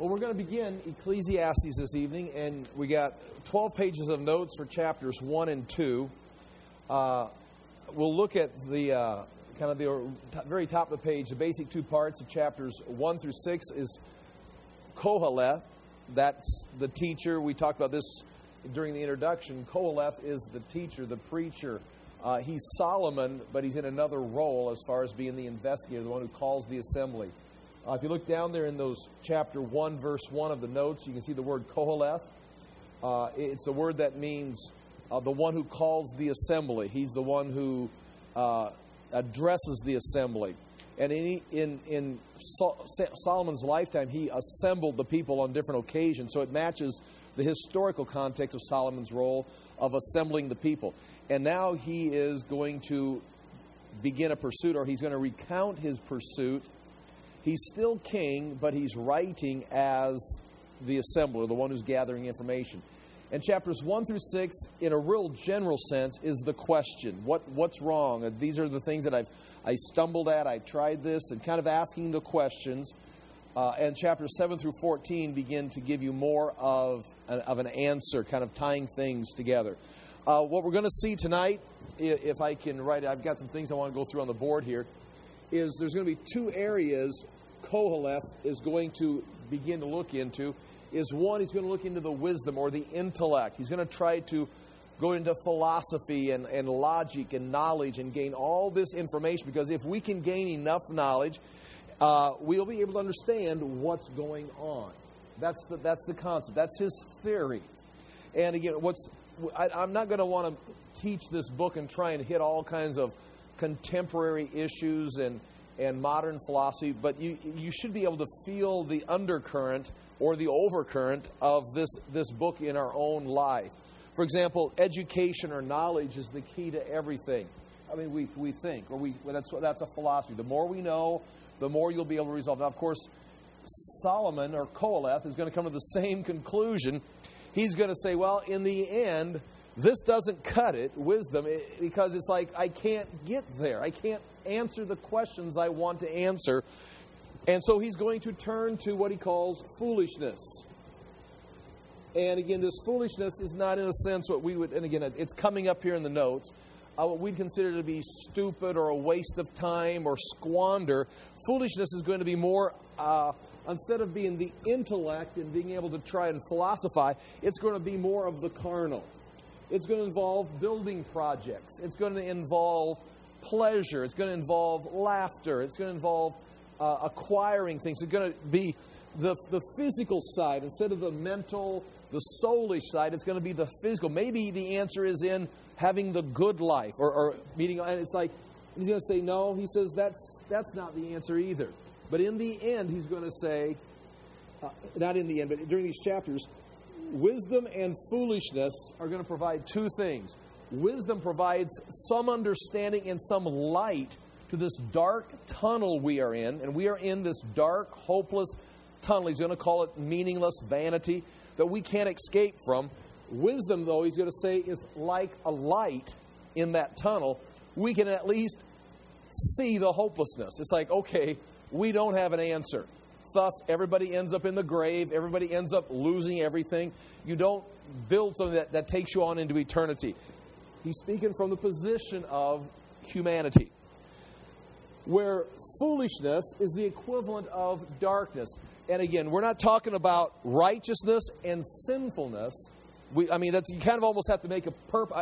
Well, we're going to begin Ecclesiastes this evening, and we got 12 pages of notes for chapters 1 and 2. We'll look at the very top of the page. The basic two parts of chapters 1 through 6 is Koheleth. That's the teacher. We talked about this during the introduction. Koheleth is the teacher, the preacher. He's Solomon, but he's in another role as far as being the investigator, the one who calls the assembly. If you look down there in those chapter 1, verse 1 of the notes, you can see the word Koheleth. It's the word that means the one who calls the assembly. He's the one who addresses the assembly. And in Solomon's lifetime, he assembled the people on different occasions. So it matches the historical context of Solomon's role of assembling the people. And now he is going to begin a pursuit, or he's going to recount his pursuit. He's still king, but he's writing as the assembler, the one who's gathering information. And chapters 1 through 6, in a real general sense, is the question. What's wrong? These are the things that I stumbled at. I tried this, and kind of asking the questions. And chapters 7 through 14 begin to give you more of an answer, kind of tying things together. What we're going to see tonight, if I can write it, I've got some things I want to go through on the board here, is there's going to be two areas Koheleth is going to begin to look into. Is one, he's going to look into the wisdom or the intellect. He's going to try to go into philosophy and logic and knowledge and gain all this information, because if we can gain enough knowledge, we'll be able to understand what's going on. That's the concept. That's his theory. And again, I'm not going to want to teach this book and try and hit all kinds of contemporary issues and modern philosophy, but you should be able to feel the undercurrent or the overcurrent of this book in our own life. For example, education or knowledge is the key to everything. I mean, we think, that's a philosophy. The more we know, the more you'll be able to resolve. Now, of course, Solomon or Koheleth is going to come to the same conclusion. He's going to say, well, in the end, this doesn't cut it, wisdom, because it's like I can't get there. I can't answer the questions I want to answer. And so he's going to turn to what he calls foolishness. And again, this foolishness is not in a sense what we would, and again, it's coming up here in the notes, what we'd consider to be stupid or a waste of time or squander. Foolishness is going to be more, instead of being the intellect and being able to try and philosophize, it's going to be more of the carnal. It's going to involve building projects. It's going to involve pleasure. It's going to involve laughter. It's going to involve acquiring things. It's going to be the physical side instead of the mental, the soulish side. It's going to be the physical. Maybe the answer is in having the good life or meeting. And it's like he's going to say no. He says that's not the answer either. But in the end, he's going to say, not in the end, but during these chapters, wisdom and foolishness are going to provide two things. Wisdom provides some understanding and some light to this dark tunnel we are in. And we are in this dark, hopeless tunnel. He's going to call it meaningless vanity that we can't escape from. Wisdom, though, he's going to say, is like a light in that tunnel. We can at least see the hopelessness. It's like, okay, we don't have an answer. Thus, everybody ends up in the grave. Everybody ends up losing everything. You don't build something that takes you on into eternity. He's speaking from the position of humanity, where foolishness is the equivalent of darkness. And again, we're not talking about righteousness and sinfulness. You kind of almost have to make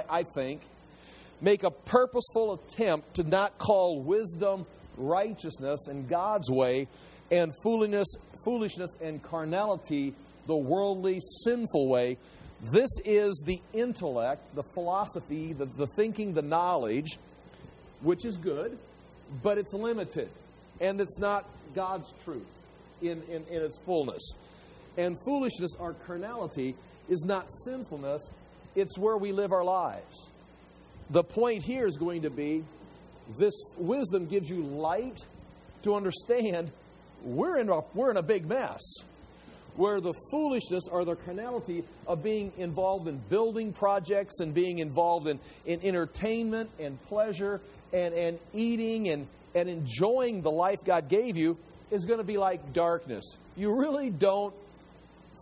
make a purposeful attempt to not call wisdom righteousness and God's way, and foolishness and carnality the worldly, sinful way. This is the intellect, the philosophy, the thinking, the knowledge, which is good, but it's limited. And it's not God's truth in its fullness. And foolishness, or carnality, is not sinfulness. It's where we live our lives. The point here is going to be this wisdom gives you light to understand we're in a big mess. Where the foolishness or the carnality of being involved in building projects and being involved in entertainment and pleasure and eating and enjoying the life God gave you is going to be like darkness. You really don't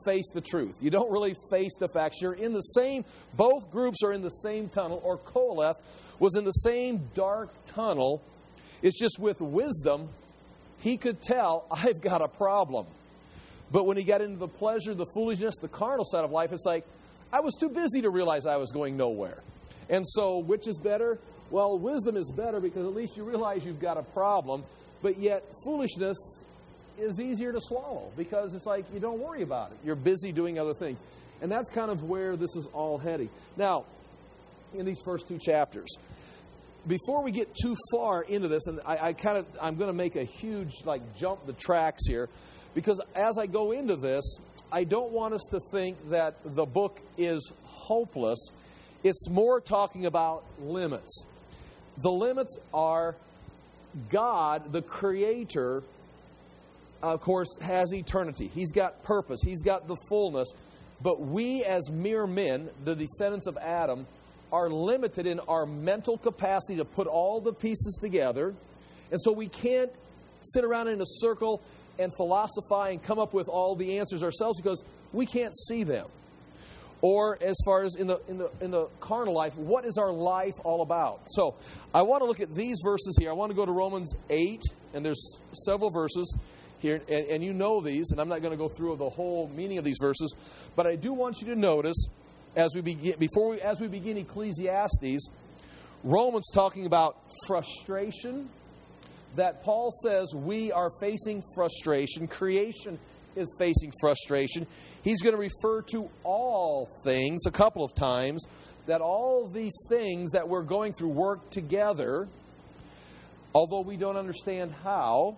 face the truth. You don't really face the facts. You're in the same, both groups are in the same tunnel, or Koheleth was in the same dark tunnel. It's just with wisdom, he could tell, I've got a problem. But when he got into the pleasure, the foolishness, the carnal side of life, it's like, I was too busy to realize I was going nowhere. And so, which is better? Well, wisdom is better because at least you realize you've got a problem. But yet, foolishness is easier to swallow because it's like you don't worry about it. You're busy doing other things. And that's kind of where this is all heading. Now, in these first 2 chapters, before we get too far into this, and I'm going to make a huge jump the tracks here, because as I go into this, I don't want us to think that the book is hopeless. It's more talking about limits. The limits are God, the Creator, of course, has eternity. He's got purpose. He's got the fullness. But we as mere men, the descendants of Adam, are limited in our mental capacity to put all the pieces together. And so we can't sit around in a circle and philosophize and come up with all the answers ourselves because we can't see them. Or as far as in the carnal life, what is our life all about? So I want to look at these verses here. I want to go to Romans 8, and there's several verses here, and you know these, and I'm not going to go through the whole meaning of these verses, but I do want you to notice as we begin Ecclesiastes, Romans talking about frustration, that Paul says we are facing frustration. Creation is facing frustration. He's going to refer to all things a couple of times, that all these things that we're going through work together, although we don't understand how.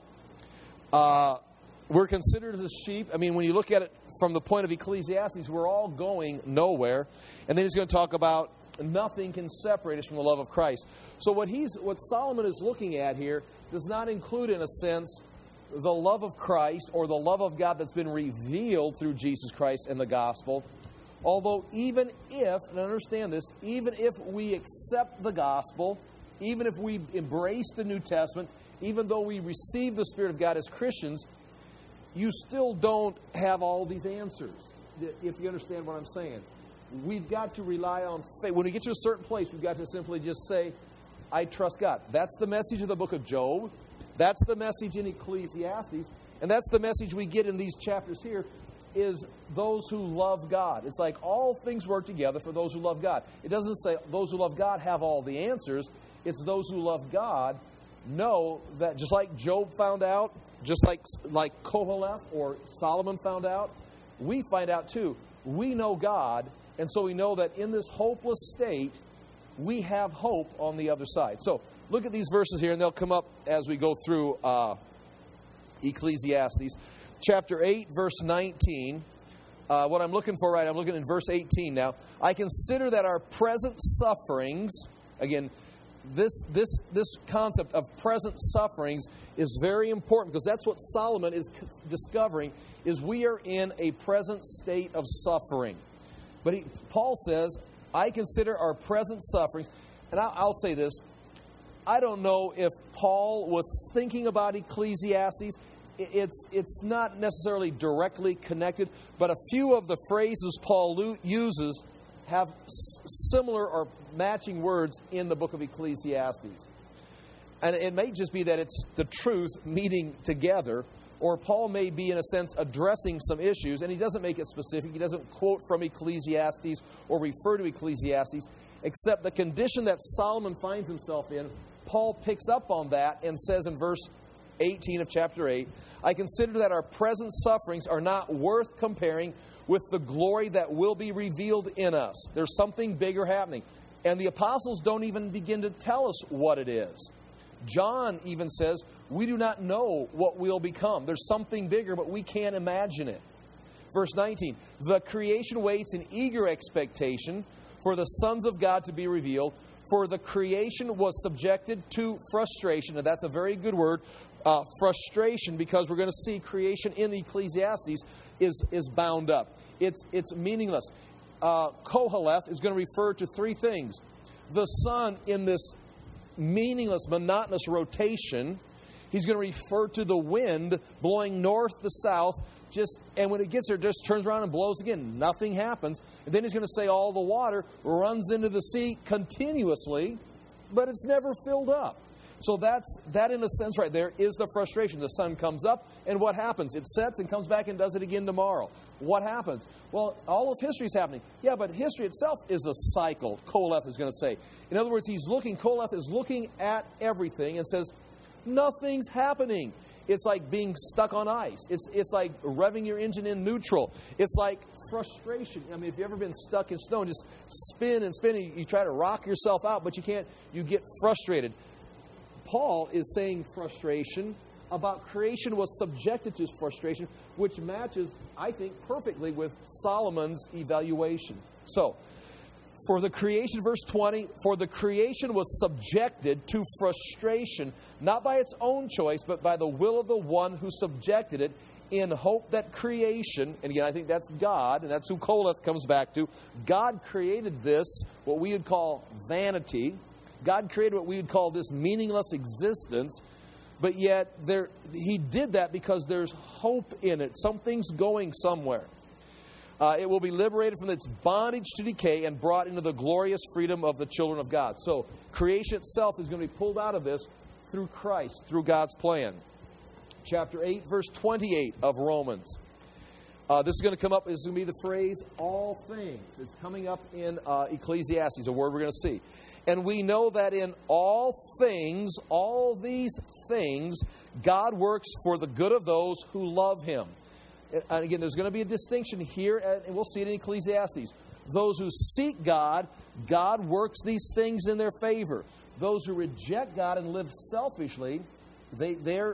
We're considered as sheep. I mean, when you look at it from the point of Ecclesiastes, we're all going nowhere. And then he's going to talk about nothing can separate us from the love of Christ. So what Solomon is looking at here does not include, in a sense, the love of Christ or the love of God that's been revealed through Jesus Christ and the gospel. Although even if, and understand this, even if we accept the gospel, even if we embrace the New Testament, even though we receive the Spirit of God as Christians, you still don't have all these answers, if you understand what I'm saying. We've got to rely on faith. When we get to a certain place, we've got to simply just say, I trust God. That's the message of the book of Job. That's the message in Ecclesiastes. And that's the message we get in these chapters here, is those who love God. It's like all things work together for those who love God. It doesn't say those who love God have all the answers. It's those who love God know that just like Job found out, just like Koheleth or Solomon found out, we find out too. We know God, and so we know that in this hopeless state, we have hope on the other side. So look at these verses here, and they'll come up as we go through Ecclesiastes. Chapter 8, verse 19. What I'm looking for, I'm looking in verse 18 now. I consider that our present sufferings, again, this concept of present sufferings is very important, because that's what Solomon is discovering, is we are in a present state of suffering. But Paul says, I consider our present sufferings, and I'll say this, I don't know if Paul was thinking about Ecclesiastes. It's not necessarily directly connected, but a few of the phrases Paul uses have similar or matching words in the book of Ecclesiastes. And it may just be that it's the truth meeting together, or Paul may be, in a sense, addressing some issues, and he doesn't make it specific. He doesn't quote from Ecclesiastes or refer to Ecclesiastes, except the condition that Solomon finds himself in, Paul picks up on that and says in verse 18 of chapter 8, I consider that our present sufferings are not worth comparing with the glory that will be revealed in us. There's something bigger happening. And the apostles don't even begin to tell us what it is. John even says, we do not know what we'll become. There's something bigger, but we can't imagine it. Verse 19, the creation waits in eager expectation for the sons of God to be revealed. For the creation was subjected to frustration. And that's a very good word, frustration, because we're going to see creation in Ecclesiastes is bound up. It's meaningless. Koheleth is going to refer to three things. The sun in this meaningless, monotonous rotation. He's going to refer to the wind blowing north to south And when it gets there, just turns around and blows again. Nothing happens. And then he's going to say all the water runs into the sea continuously, but it's never filled up. So that in a sense right there is the frustration. The sun comes up, and what happens? It sets and comes back and does it again tomorrow. What happens? Well, all of history is happening. Yeah, but history itself is a cycle, Koheleth is going to say. In other words, Koheleth is looking at everything and says, nothing's happening. It's like being stuck on ice. It's like revving your engine in neutral. It's like frustration. I mean, if you've ever been stuck in snow and just spin and spin, you try to rock yourself out, but you can't. You get frustrated. Paul is saying frustration about creation was subjected to frustration, which matches, I think, perfectly with Solomon's evaluation. So, for the creation, verse 20, for the creation was subjected to frustration, not by its own choice, but by the will of the one who subjected it, in hope that creation, and again, I think that's God, and that's who Koheleth comes back to. God created this, what we would call vanity. God created what we would call this meaningless existence, but yet He did that because there's hope in it. Something's going somewhere. It will be liberated from its bondage to decay and brought into the glorious freedom of the children of God. So creation itself is going to be pulled out of this through Christ, through God's plan. Chapter 8, verse 28 of Romans. This is going to come up, this is going to be the phrase, all things. It's coming up in Ecclesiastes, a word we're going to see. And we know that in all things, all these things, God works for the good of those who love Him. And again, there's going to be a distinction here, and we'll see it in Ecclesiastes. Those who seek God, God works these things in their favor. Those who reject God and live selfishly, they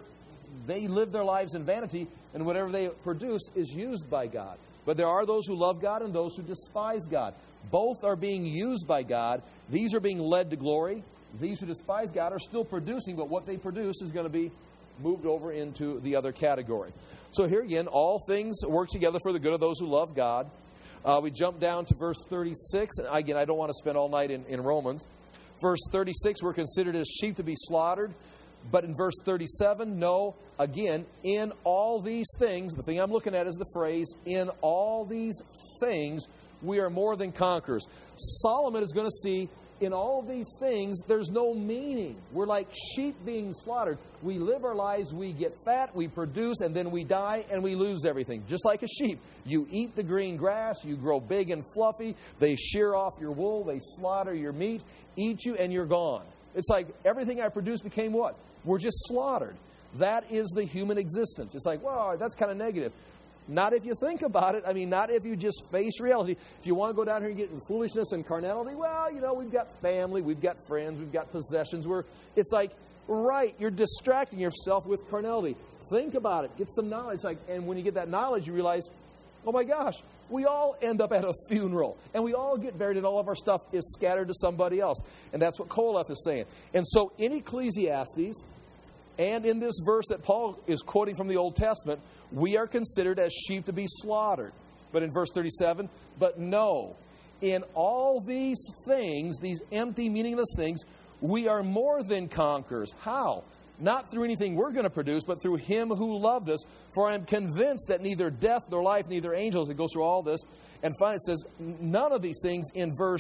live their lives in vanity, and whatever they produce is used by God. But there are those who love God and those who despise God. Both are being used by God. These are being led to glory. These who despise God are still producing, but what they produce is going to be moved over into the other category. So here again, all things work together for the good of those who love God. We jump down to verse 36. And again, I don't want to spend all night in Romans. Verse 36, we're considered as sheep to be slaughtered. But in verse 37, no, again, in all these things, the thing I'm looking at is the phrase, in all these things, we are more than conquerors. Solomon is going to see, in all these things, there's no meaning. We're like sheep being slaughtered. We live our lives, we get fat, we produce, and then we die, and we lose everything. Just like a sheep. You eat the green grass, you grow big and fluffy, they shear off your wool, they slaughter your meat, eat you, and you're gone. It's like everything I produce became what? We're just slaughtered. That is the human existence. It's like, well, that's kind of negative. Not if you think about it. I mean, not if you just face reality. If you want to go down here and get in foolishness and carnality, well, we've got family, we've got friends, we've got possessions. It's like, right, you're distracting yourself with carnality. Think about it. Get some knowledge. And when you get that knowledge, you realize, oh my gosh, we all end up at a funeral. And we all get buried and all of our stuff is scattered to somebody else. And that's what Koheleth is saying. And so in Ecclesiastes, and in this verse that Paul is quoting from the Old Testament, we are considered as sheep to be slaughtered. But in verse 37, but no, in all these things, these empty, meaningless things, we are more than conquerors. How? Not through anything we're going to produce, but through Him who loved us. For I am convinced that neither death nor life, neither angels, it goes through all this. And finally it says, none of these things in verse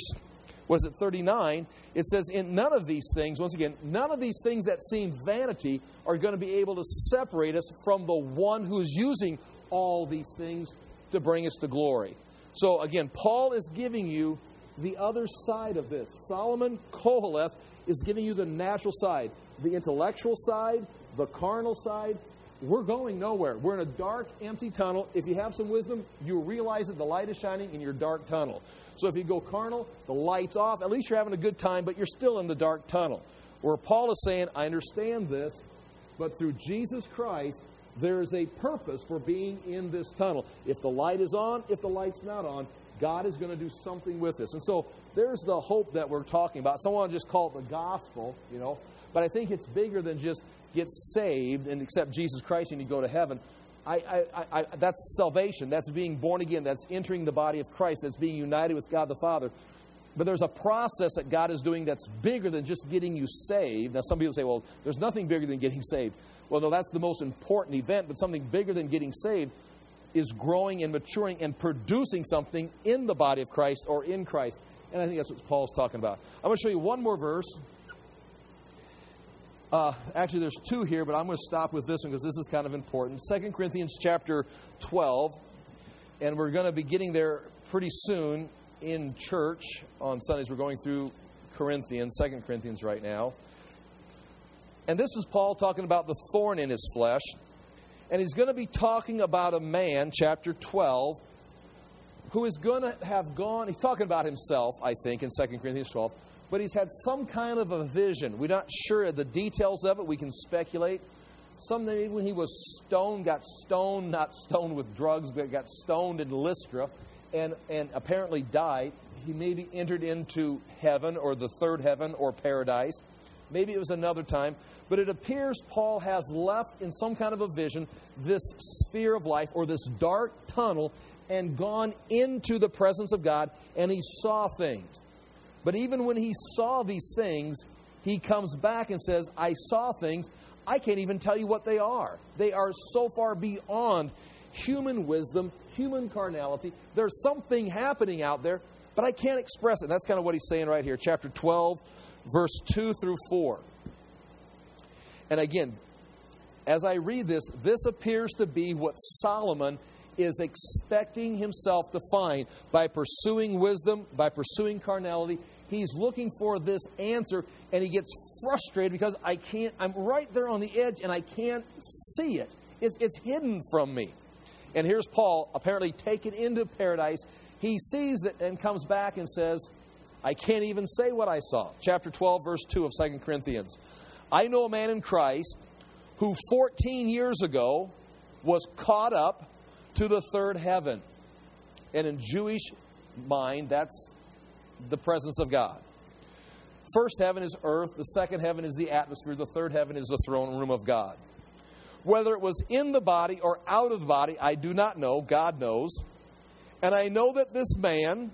39, it says, in none of these things, once again, none of these things that seem vanity are going to be able to separate us from the one who is using all these things to bring us to glory. So again, Paul is giving you the other side of this. Solomon, Koheleth, is giving you the natural side, the intellectual side, the carnal side. We're going nowhere. We're in a dark, empty tunnel. If you have some wisdom, you realize that the light is shining in your dark tunnel. So if you go carnal, the light's off. At least you're having a good time, but you're still in the dark tunnel. Where Paul is saying, I understand this, but through Jesus Christ, there is a purpose for being in this tunnel. If the light is on, if the light's not on, God is going to do something with this. And so there's the hope that we're talking about. Someone just call it the gospel, but I think it's bigger than just get saved and accept Jesus Christ and you go to heaven. That's salvation. That's being born again. That's entering the body of Christ. That's being united with God the Father. But there's a process that God is doing that's bigger than just getting you saved. Now, some people say, well, there's nothing bigger than getting saved. Well, no, that's the most important event, but something bigger than getting saved is growing and maturing and producing something in the body of Christ or in Christ. And I think that's what Paul's talking about. I'm going to show you one more verse. Actually, there's two here, but I'm going to stop with this one because this is kind of important. 2 Corinthians chapter 12, and we're going to be getting there pretty soon in church on Sundays. We're going through Corinthians, 2 Corinthians right now. And this is Paul talking about the thorn in his flesh. And he's going to be talking about a man, chapter 12, who is going to have gone, he's talking about himself, I think, in 2 Corinthians 12, but he's had some kind of a vision. We're not sure of the details of it. We can speculate. Someday when he was stoned, got stoned, not stoned with drugs, but got stoned in Lystra, and apparently died. He maybe entered into heaven or the third heaven or paradise. Maybe it was another time. But it appears Paul has left in some kind of a vision this sphere of life or this dark tunnel and gone into the presence of God, and he saw things. But even when he saw these things, he comes back and says, I saw things. I can't even tell you what they are. They are so far beyond human wisdom, human carnality. There's something happening out there, but I can't express it. That's kind of what he's saying right here. Chapter 12, verse 2 through 4. And again, as I read this, this appears to be what Solomon is expecting himself to find by pursuing wisdom, by pursuing carnality. He's looking for this answer, and he gets frustrated because I'm right there on the edge, and I can't see it. It's hidden from me. And here's Paul, apparently taken into paradise. He sees it and comes back and says, I can't even say what I saw. Chapter 12, verse 2 of 2 Corinthians. I know a man in Christ who 14 years ago was caught up to the third heaven. And in Jewish mind, that's the presence of God. First heaven is earth. The second heaven is the atmosphere. The third heaven is the throne room of God. Whether it was in the body or out of the body, I do not know. God knows. And I know that this man,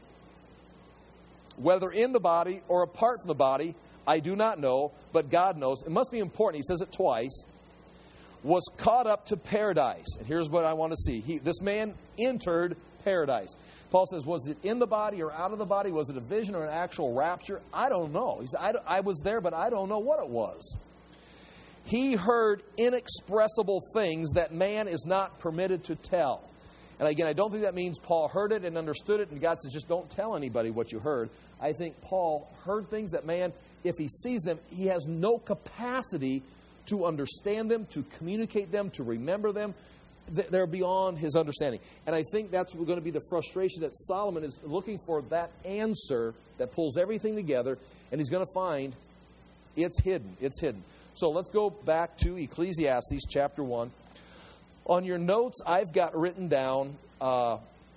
whether in the body or apart from the body, I do not know, but God knows. It must be important. He says it twice. Was caught up to paradise. And here's what I want to see. This man entered paradise. Paul says, was it in the body or out of the body? Was it a vision or an actual rapture? I don't know. He said, I was there, but I don't know what it was. He heard inexpressible things that man is not permitted to tell. And again, I don't think that means Paul heard it and understood it, and God says, just don't tell anybody what you heard. I think Paul heard things that man, if he sees them, he has no capacity to understand them, to communicate them, to remember them. They're beyond his understanding. And I think that's going to be the frustration that Solomon is looking for, that answer that pulls everything together, and he's going to find it's hidden. It's hidden. So let's go back to Ecclesiastes chapter 1. On your notes, I've got written down the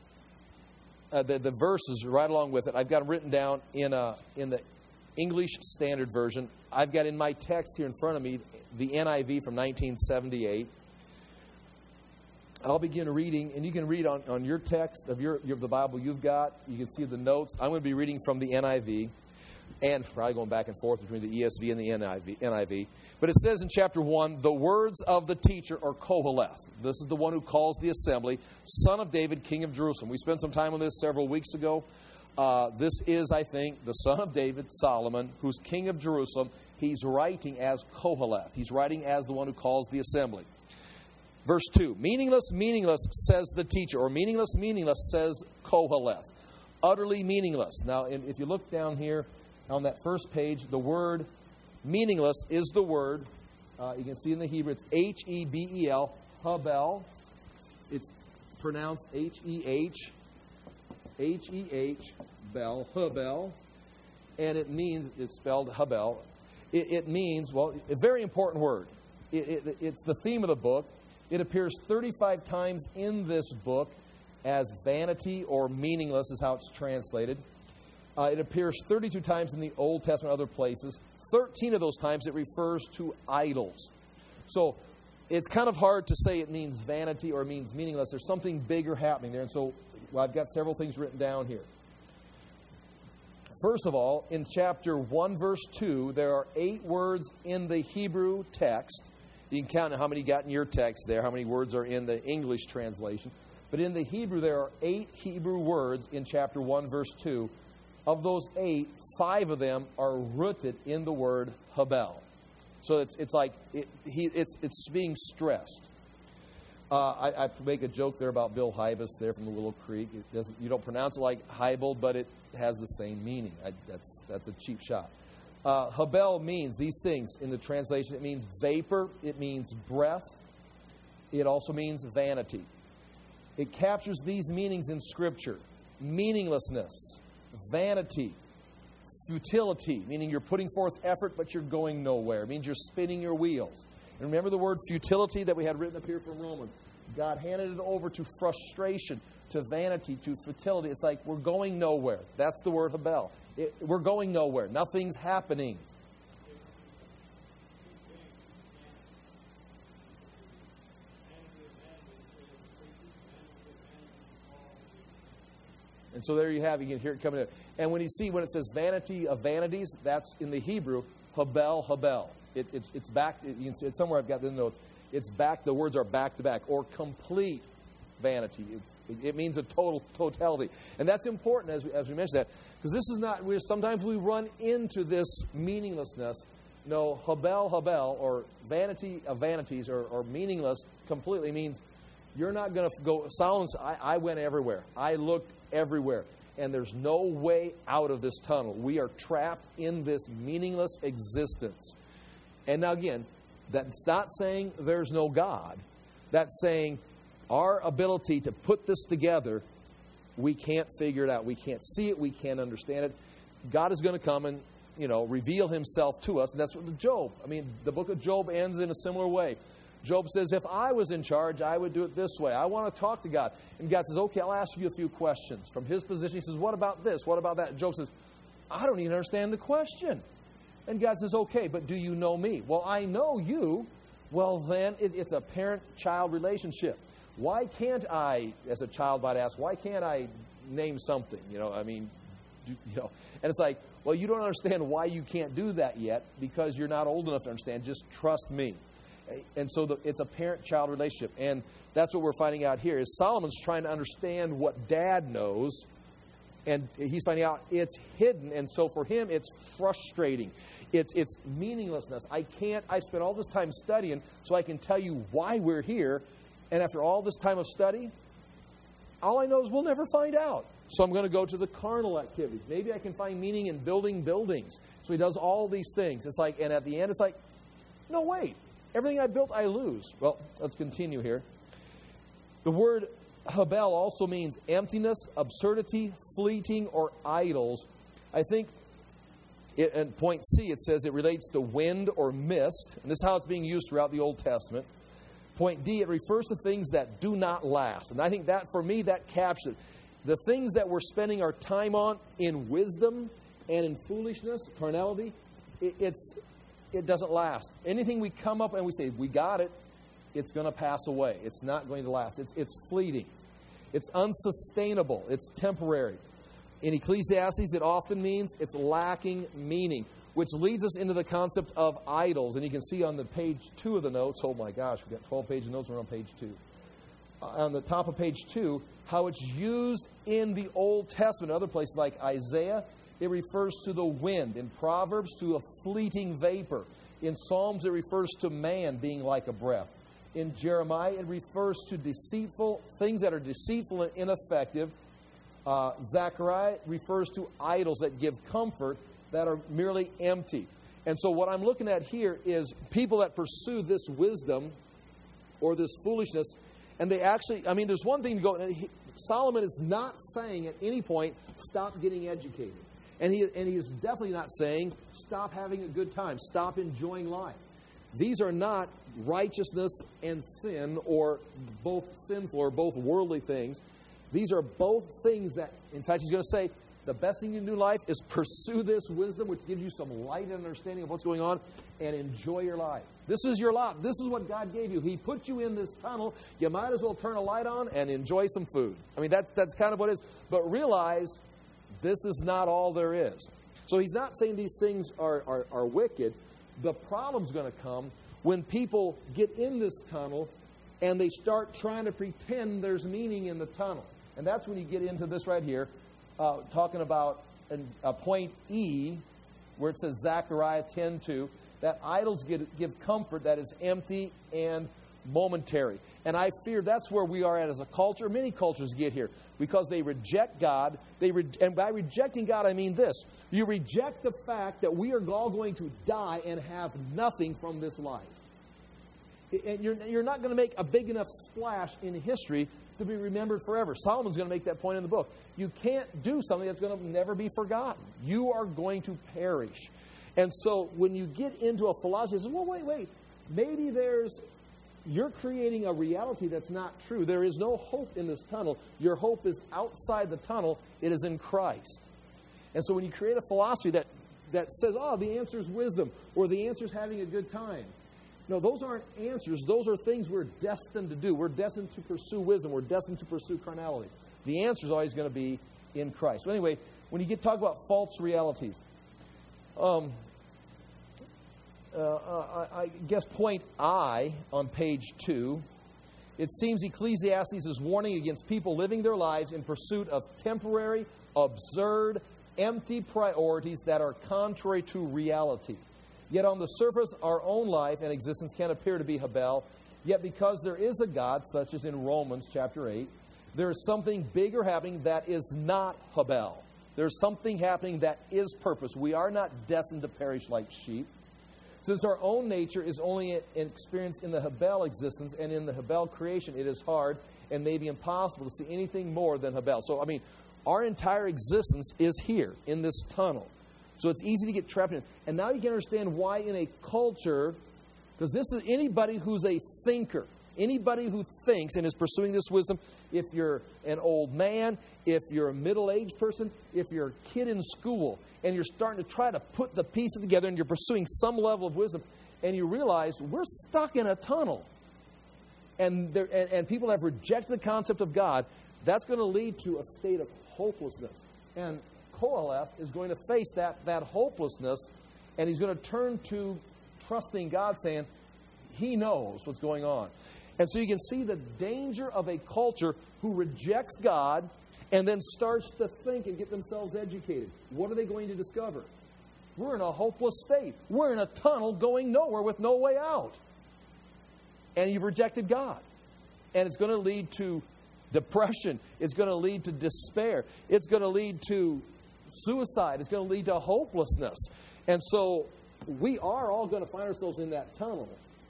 verses right along with it. I've got them written down in the English Standard Version. I've got in my text here in front of me the NIV from 1978. I'll begin reading, and you can read on your text of the Bible you've got. You can see the notes. I'm going to be reading from the NIV, and probably going back and forth between the ESV and the NIV. But it says in chapter 1, the words of the teacher are Koheleth. This is the one who calls the assembly, son of David, king of Jerusalem. We spent some time on this several weeks ago. This is, I think, the son of David, Solomon, who's king of Jerusalem. He's writing as Koheleth. He's writing as the one who calls the assembly. Verse 2, meaningless, meaningless, says the teacher, or meaningless, meaningless, says Koheleth. Utterly meaningless. Now, if you look down here on that first page, the word meaningless is the word, you can see in the Hebrew, it's H-E-B-E-L, Habel. It's pronounced H-E-H, Bel, Habel. And it means, it's spelled Habel. It means, well, a very important word. It's the theme of the book. It appears 35 times in this book as vanity or meaningless is how it's translated. It appears 32 times in the Old Testament, other places. 13 of those times it refers to idols. So it's kind of hard to say it means vanity or it means meaningless. There's something bigger happening there. And so I've got several things written down here. First of all, in chapter 1, verse 2, there are 8 words in the Hebrew text. You can count how many you got in your text there, how many words are in the English translation. But in the Hebrew, there are 8 Hebrew words in chapter 1, verse 2. Of those 8, 5 of them are rooted in the word Habel. So it's like it's being stressed. I make a joke there about Bill Hybels there from the Willow Creek. You don't pronounce it like Hybel, but it has the same meaning. That's a cheap shot. Habel means these things in the translation. It means vapor. It means breath. It also means vanity. It captures these meanings in Scripture. Meaninglessness, vanity, futility, meaning you're putting forth effort but you're going nowhere. It means you're spinning your wheels. And remember the word futility that we had written up here from Romans. God handed it over to frustration, to vanity, to futility. It's like we're going nowhere. That's the word Habel. We're going nowhere. Nothing's happening. And so there you have it. You can hear it coming in. And when it says vanity of vanities, that's in the Hebrew, Habel, Habel. It's back. You can see it somewhere. I've got the notes. It's back. The words are back to back, or complete vanity. It means a totality, and that's important as we mentioned that, because this is not. Sometimes we run into this meaninglessness. No, Habel, Habel, or vanity of vanities, or meaningless completely means you're not going to go. Solomon said, I went everywhere. I looked everywhere, and there's no way out of this tunnel. We are trapped in this meaningless existence. And now again, that's not saying there's no God. That's saying our ability to put this together, we can't figure it out. We can't see it. We can't understand it. God is going to come and, reveal himself to us. And that's what Job, the book of Job ends in a similar way. Job says, if I was in charge, I would do it this way. I want to talk to God. And God says, okay, I'll ask you a few questions. From his position, he says, what about this? What about that? And Job says, I don't even understand the question. And God says, okay, but do you know me? Well, I know you. Well, then it's a parent-child relationship. Why can't I, as a child might ask, why can't I name something? And it's like, well, you don't understand why you can't do that yet because you're not old enough to understand. Just trust me. And so it's a parent-child relationship. And that's what we're finding out here is Solomon's trying to understand what Dad knows. And he's finding out it's hidden. And so for him, it's frustrating. It's meaninglessness. I spent all this time studying so I can tell you why we're here. And after all this time of study, all I know is we'll never find out. So I'm going to go to the carnal activities. Maybe I can find meaning in building buildings. So he does all these things. It's like, and at the end, it's like, no, wait. Everything I built, I lose. Well, let's continue here. The word Habel also means emptiness, absurdity, fleeting, or idols. I think in point C, it says it relates to wind or mist. And this is how it's being used throughout the Old Testament. Point D, it refers to things that do not last. And I think that, for me, that captures it. The things that we're spending our time on in wisdom and in foolishness, carnality, it doesn't last. Anything we come up and we say, we got it, it's going to pass away. It's not going to last. It's fleeting. It's unsustainable. It's temporary. In Ecclesiastes, it often means it's lacking meaning, which leads us into the concept of idols. And you can see on the page 2 of the notes, oh my gosh, we've got 12 pages of notes, we're on page 2. On the top of page 2, how it's used in the Old Testament, other places like Isaiah, it refers to the wind. In Proverbs, to a fleeting vapor. In Psalms, it refers to man being like a breath. In Jeremiah, it refers to deceitful things that are deceitful and ineffective. Zechariah refers to idols that give comfort that are merely empty. And so what I'm looking at here is people that pursue this wisdom or this foolishness, and they actually, there's one thing to go, Solomon is not saying at any point, stop getting educated. And he is definitely not saying, stop having a good time, stop enjoying life. These are not righteousness and sin, or both sinful or both worldly things. These are both things that, in fact, he's going to say, the best thing you can do in life is pursue this wisdom, which gives you some light and understanding of what's going on, and enjoy your life. This is your lot. This is what God gave you. He put you in this tunnel. You might as well turn a light on and enjoy some food. That's kind of what it is. But realize this is not all there is. So he's not saying these things are wicked. The problem's going to come when people get in this tunnel and they start trying to pretend there's meaning in the tunnel. And that's when you get into this right here, talking about point E, where it says Zechariah 10:2, that idols give comfort that is empty and momentary. And I fear that's where we are at as a culture. Many cultures get here because they reject God. And by rejecting God, I mean this. You reject the fact that we are all going to die and have nothing from this life. And you're not going to make a big enough splash in history to be remembered forever. Solomon's going to make that point in the book. You can't do something that's going to never be forgotten. You are going to perish. And so when you get into a philosophy, it says, well, wait. Maybe you're creating a reality that's not true. There is no hope in this tunnel. Your hope is outside the tunnel. It is in Christ. And so when you create a philosophy that says, the answer is wisdom, or the answer is having a good time. No, those aren't answers. Those are things we're destined to do. We're destined to pursue wisdom. We're destined to pursue carnality. The answer is always going to be in Christ. So anyway, when you talk about false realities, I guess point I on page 2, it seems Ecclesiastes is warning against people living their lives in pursuit of temporary, absurd, empty priorities that are contrary to reality. Yet on the surface, our own life and existence can appear to be Habel. Yet because there is a God, such as in Romans chapter 8, there is something bigger happening that is not Habel. There's something happening that is purpose. We are not destined to perish like sheep. Since our own nature is only an experience in the Habel existence and in the Habel creation, it is hard and maybe impossible to see anything more than Habel. So, our entire existence is here in this tunnel. So it's easy to get trapped in. And now you can understand why in a culture, because this is anybody who's a thinker, anybody who thinks and is pursuing this wisdom, if you're an old man, if you're a middle-aged person, if you're a kid in school, and you're starting to try to put the pieces together and you're pursuing some level of wisdom, and you realize we're stuck in a tunnel. And people have rejected the concept of God, that's going to lead to a state of hopelessness. And Koheleth is going to face that hopelessness, and he's going to turn to trusting God, saying he knows what's going on. And so you can see the danger of a culture who rejects God and then starts to think and get themselves educated. What are they going to discover? We're in a hopeless state. We're in a tunnel going nowhere with no way out. And you've rejected God. And it's going to lead to depression. It's going to lead to despair. It's going to lead to suicide. It's going to lead to hopelessness. And so we are all going to find ourselves in that tunnel,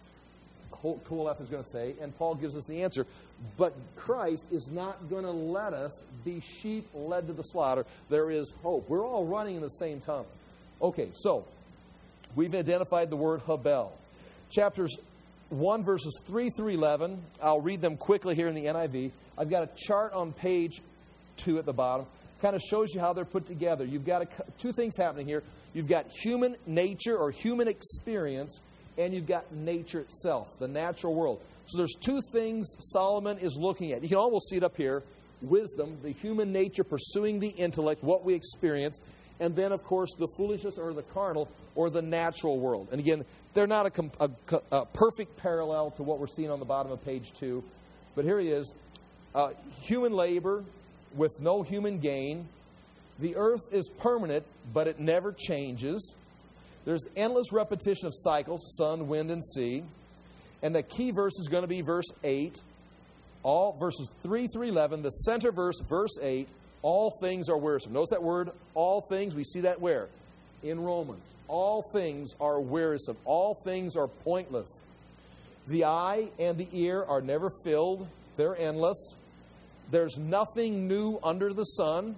Koheleth is going to say, and Paul gives us the answer. But Christ is not going to let us be sheep led to the slaughter. There is hope. We're all running in the same tunnel. Okay, so we've identified the word Habel. Chapters 1, verses 3 through 11. I'll read them quickly here in the NIV. I've got a chart on page 2 at the bottom. Kind of shows you how they're put together. You've got two things happening here. You've got human nature or human experience, and you've got nature itself, the natural world. So there's two things Solomon is looking at. You can almost see it up here. Wisdom, the human nature pursuing the intellect, what we experience. And then, of course, the foolishness or the carnal or the natural world. And again, they're not a perfect parallel to what we're seeing on the bottom of page 2. But here he is. Human labor with no human gain. The earth is permanent, but it never changes. There's endless repetition of cycles, sun, wind, and sea. And the key verse is going to be verse 8. All verses 3 through 11. The center verse, verse 8. All things are wearisome. Notice that word, all things. We see that where? In Romans. All things are wearisome. All things are pointless. The eye and the ear are never filled. They're endless. There's nothing new under the sun.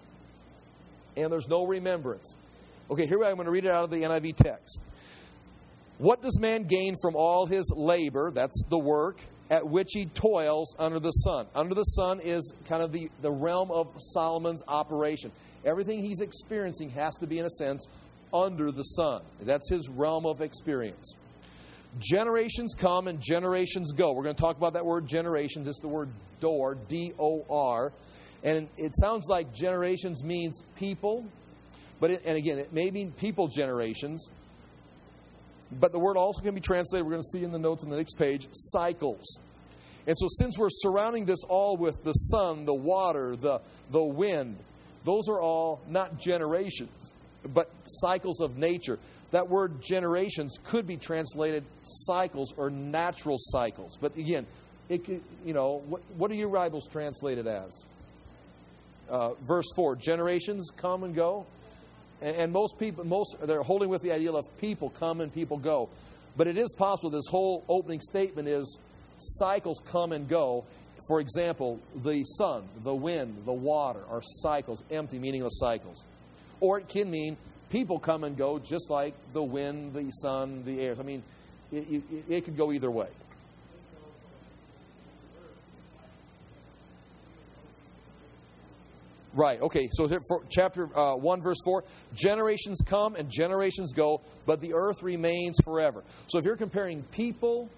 And there's no remembrance. Okay, here I'm going to read it out of the NIV text. What does man gain from all his labor? That's the work at which he toils under the sun. Under the sun is kind of the realm of Solomon's operation. Everything he's experiencing has to be, in a sense, under the sun. That's his realm of experience. Generations come and generations go. We're going to talk about that word generations. It's the word dor, D-O-R. And it sounds like generations means people. And again, it may mean people generations. But the word also can be translated, we're going to see in the notes on the next page, cycles. And so since we're surrounding this all with the sun, the water, the wind, those are all not generations, but cycles of nature. That word generations could be translated cycles or natural cycles. But again, it could, what do your Bibles translate it as? Verse 4, generations come and go. And most people, they're holding with the idea of people come and people go. But it is possible this whole opening statement is cycles come and go. For example, the sun, the wind, the water are cycles, empty, meaningless cycles. Or it can mean people come and go just like the wind, the sun, the air. I mean, it could go either way. Right, okay, so for chapter 1, verse 4, generations come and generations go, but the earth remains forever. So if you're comparing people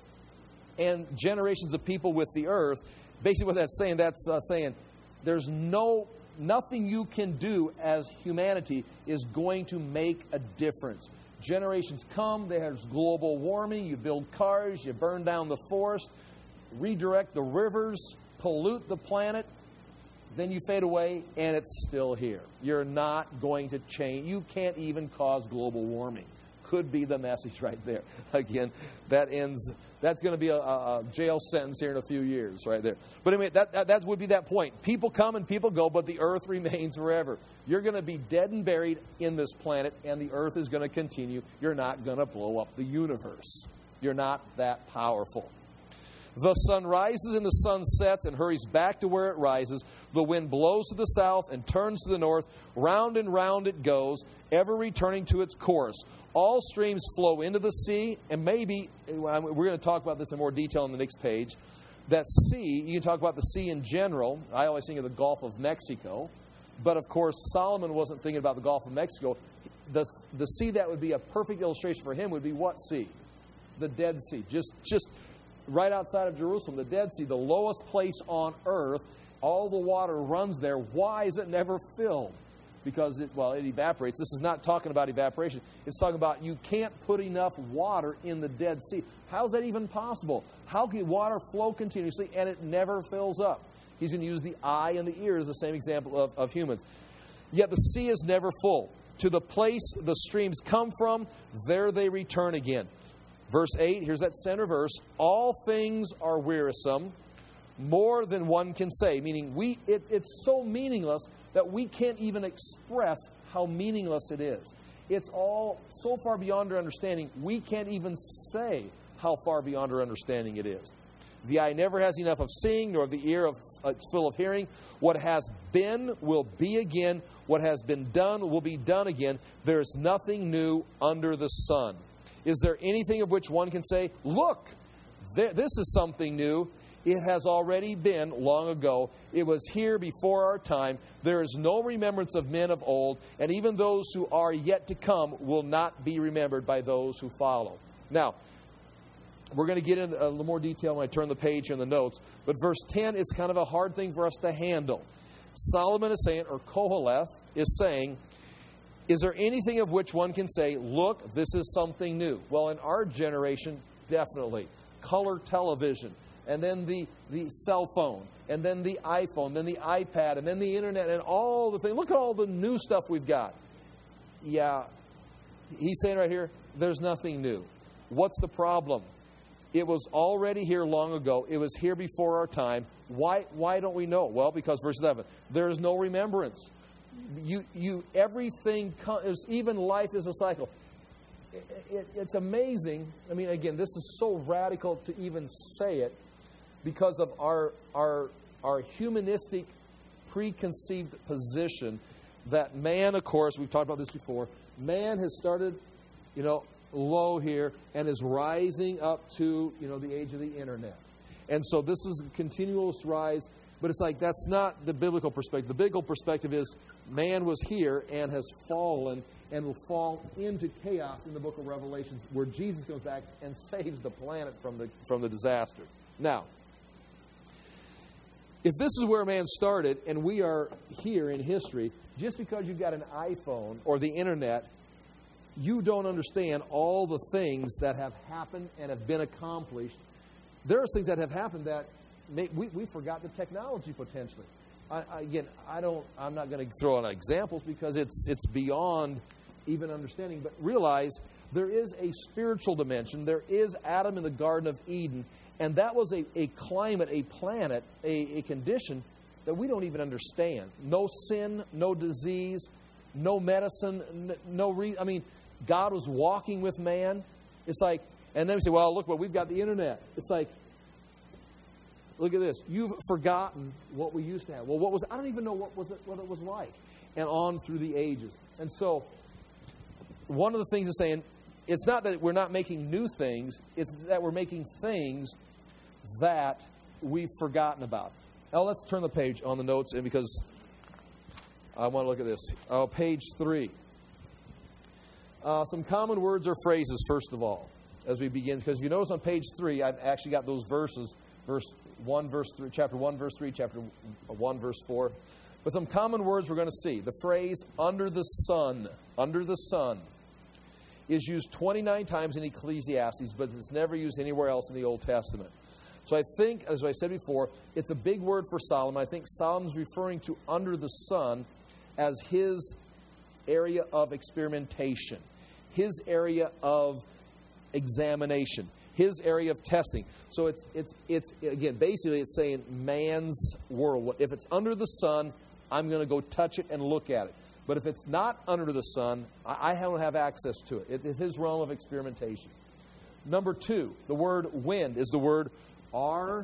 and generations of people with the earth, basically what that's saying there's nothing you can do as humanity is going to make a difference. Generations come, there's global warming, you build cars, you burn down the forest, redirect the rivers, pollute the planet, then you fade away, and it's still here. You're not going to change. You can't even cause global warming. Could be the message right there. Again, that's going to be a jail sentence here in a few years right there. But anyway, that would be that point. People come and people go, but the earth remains forever. You're going to be dead and buried in this planet, and the earth is going to continue. You're not going to blow up the universe. You're not that powerful. The sun rises and the sun sets and hurries back to where it rises. The wind blows to the south and turns to the north. Round and round it goes, ever returning to its course. All streams flow into the sea, and maybe, we're going to talk about this in more detail on the next page, that sea, you can talk about the sea in general. I always think of the Gulf of Mexico. But, of course, Solomon wasn't thinking about the Gulf of Mexico. The sea that would be a perfect illustration for him would be what sea? The Dead Sea. Just right outside of Jerusalem, the Dead Sea, the lowest place on earth. All the water runs there. Why is it never filled? Because it evaporates. This is not talking about evaporation. It's talking about you can't put enough water in the Dead Sea. How is that even possible? How can water flow continuously and it never fills up? He's going to use the eye and the ear as the same example of humans. Yet the sea is never full. To the place the streams come from, there they return again. Verse 8, here's that center verse. All things are wearisome, more than one can say. Meaning, it's so meaningless that we can't even express how meaningless it is. It's all so far beyond our understanding, we can't even say how far beyond our understanding it is. The eye never has enough of seeing, nor the ear it's full of hearing. What has been will be again. What has been done will be done again. There is nothing new under the sun. Is there anything of which one can say, look, this is something new? It has already been long ago. It was here before our time. There is no remembrance of men of old, and even those who are yet to come will not be remembered by those who follow. Now, we're going to get into a little more detail when I turn the page in the notes, but verse 10 is kind of a hard thing for us to handle. Solomon is saying, or Koheleth is saying, is there anything of which one can say, look, this is something new? Well, in our generation, definitely. Color television, and then the cell phone, and then the iPhone, then the iPad, and then the internet, and all the things. Look at all the new stuff we've got. Yeah, he's saying right here, there's nothing new. What's the problem? It was already here long ago. It was here before our time. Why don't we know? Well, because verse 11, there is no remembrance. Everything comes, even life is a cycle. It's amazing. I mean, again, this is so radical to even say it because of our humanistic preconceived position that man, of course, we've talked about this before, man has started, low here and is rising up to, the age of the internet. And so this is a continuous rise, but it's like that's not the biblical perspective. The biblical perspective is man was here and has fallen and will fall into chaos in the book of Revelations where Jesus comes back and saves the planet from the disaster. Now, if this is where man started and we are here in history, just because you've got an iPhone or the internet, you don't understand all the things that have happened and have been accomplished. There are things that have happened that we forgot the technology potentially. I'm not going to throw out examples because it's beyond even understanding. But realize there is a spiritual dimension. There is Adam in the Garden of Eden, and that was a climate, a planet, a condition that we don't even understand. No sin, no disease, no medicine, God was walking with man. It's like, and then we say, well, look, we've got the internet. It's like, look at this. You've forgotten what we used to have. Well, I don't even know what it was like. And on through the ages. And so, one of the things is saying, it's not that we're not making new things, it's that we're making things that we've forgotten about. Now, let's turn the page on the notes, and because I want to look at this. Page 3. Some common words or phrases, first of all, as we begin. Because if you notice on page 3, I've actually got those verses. Chapter 1, verse 3, chapter 1, verse 4. But some common words we're going to see. The phrase, under the sun, is used 29 times in Ecclesiastes, but it's never used anywhere else in the Old Testament. So I think, as I said before, it's a big word for Solomon. I think Solomon's referring to under the sun as his area of experimentation, his area of examination, his area of testing. So it's again, basically it's saying man's world. If it's under the sun, I'm going to go touch it and look at it. But if it's not under the sun, I don't have access to it. It's his realm of experimentation. Number 2, the word wind is the word ruah,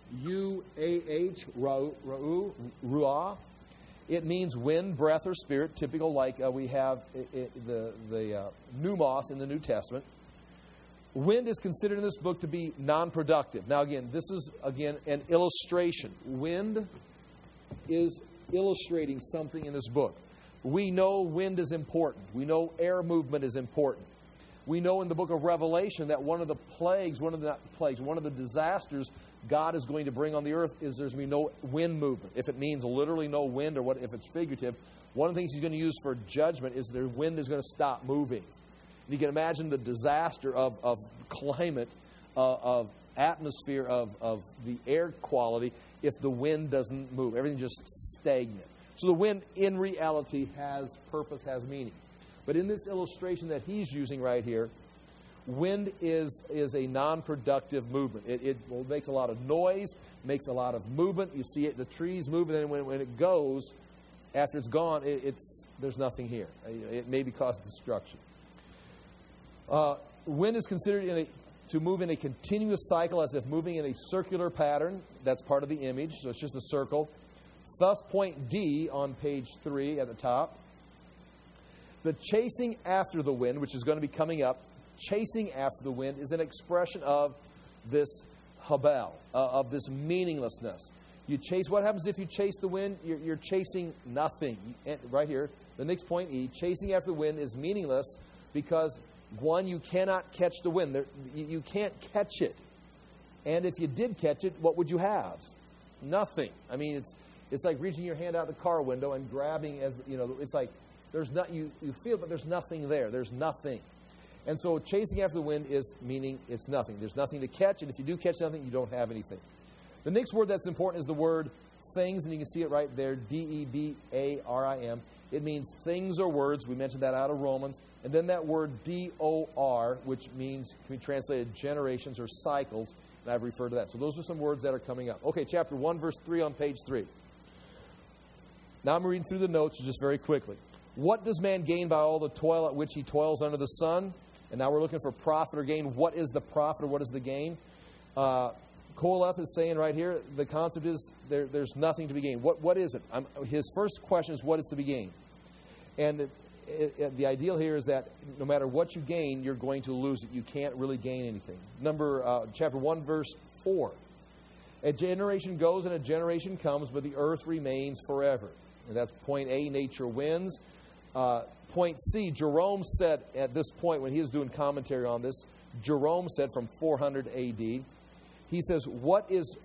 ruah. It means wind, breath, or spirit, typical like we have the pneumos in the New Testament. Wind is considered in this book to be non-productive. Now, again, this is, an illustration. Wind is illustrating something in this book. We know wind is important. We know air movement is important. We know in the book of Revelation that one of the disasters God is going to bring on the earth is there's going to be no wind movement. If it means literally no wind or if it's figurative, one of the things he's going to use for judgment is the wind is going to stop moving. And you can imagine the disaster of climate, of atmosphere, of the air quality if the wind doesn't move. Everything's just stagnant. So the wind in reality has purpose, has meaning. But in this illustration that he's using right here, wind is a non-productive movement. It makes a lot of noise, makes a lot of movement. You see it, the trees move, and then when it goes, after it's gone, there's nothing here. It maybe cause destruction. Wind is considered to move in a continuous cycle as if moving in a circular pattern. That's part of the image, so it's just a circle. Thus, point D on page 3 at the top. The chasing after the wind, which is going to be coming up, chasing after the wind is an expression of this habal, of this meaninglessness. You chase. What happens if you chase the wind? You're chasing nothing. Right here, the next point E, chasing after the wind is meaningless because, one, you cannot catch the wind. You can't catch it. And if you did catch it, what would you have? Nothing. I mean, it's like reaching your hand out the car window and grabbing it's like there's not you feel, but there's nothing there. There's nothing. And so chasing after the wind is meaning it's nothing. There's nothing to catch, and if you do catch something, you don't have anything. The next word that's important is the word things, and you can see it right there, D-E-B-A-R-I-M. It means things or words. We mentioned that out of Romans. And then that word D-O-R, which means, can be translated generations or cycles, and I've referred to that. So those are some words that are coming up. Okay, chapter 1, verse 3 on page 3. Now I'm reading through the notes just very quickly. What does man gain by all the toil at which he toils under the sun? And now we're looking for profit or gain. What is the profit or what is the gain? Koheleth is saying right here, the concept is there's nothing to be gained. What is it? His first question is, what is to be gained? And the ideal here is that no matter what you gain, you're going to lose it. You can't really gain anything. Chapter 1, verse 4. A generation goes and a generation comes, but the earth remains forever. And that's point A, nature wins. Point C, Jerome said at this point when he was doing commentary on this, Jerome said from 400 A.D., he says, what is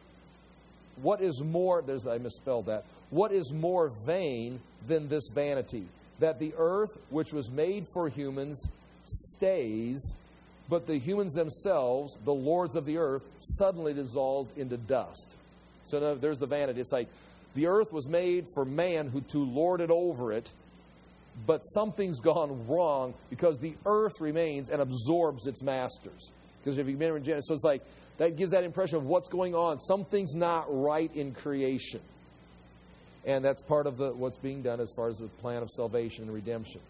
more, I misspelled that, what is more vain than this vanity? That the earth, which was made for humans, stays, but the humans themselves, the lords of the earth, suddenly dissolved into dust. So there's the vanity. It's like the earth was made for man to lord it over it, but something's gone wrong because the earth remains and absorbs its masters. Because if you remember in Genesis, so it's like that gives that impression of what's going on. Something's not right in creation. And that's part of what's being done as far as the plan of salvation and redemption.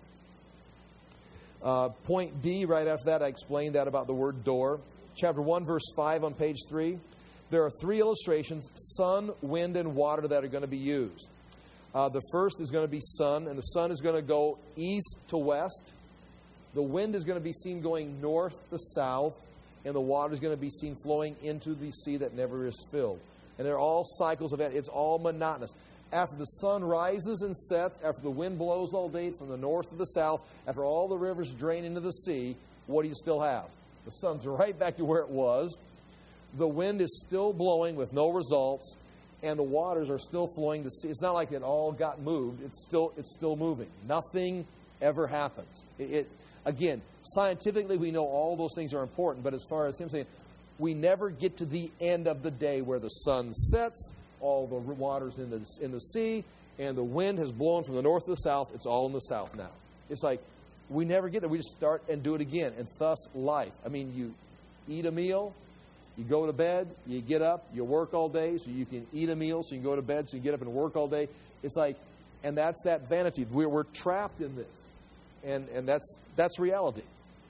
Point D, right after that, I explained that about the word door. Chapter 1, verse 5 on page 3. There are 3 illustrations, sun, wind, and water, that are going to be used. The first is going to be sun, and the sun is going to go east to west. The wind is going to be seen going north to south, and the water is going to be seen flowing into the sea that never is filled. And they're all cycles of it. It's all monotonous. After the sun rises and sets, after the wind blows all day from the north to the south, after all the rivers drain into the sea, what do you still have? The sun's right back to where it was. The wind is still blowing with no results, and the waters are still flowing to sea. It's not like it all got moved. It's still moving. Nothing ever happens. Again, scientifically, we know all those things are important, but as far as him saying, we never get to the end of the day where the sun sets, all the water's in the sea, and the wind has blown from the north to the south. It's all in the south now. It's like we never get there. We just start and do it again, and thus life. I mean, you eat a meal, you go to bed, you get up, you work all day, so you can eat a meal, so you can go to bed, so you get up and work all day. It's like, and that's that vanity. We're trapped in this, and that's reality.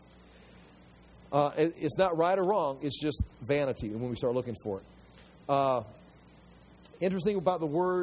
It's not right or wrong. It's just vanity when we start looking for it. Interesting about the word,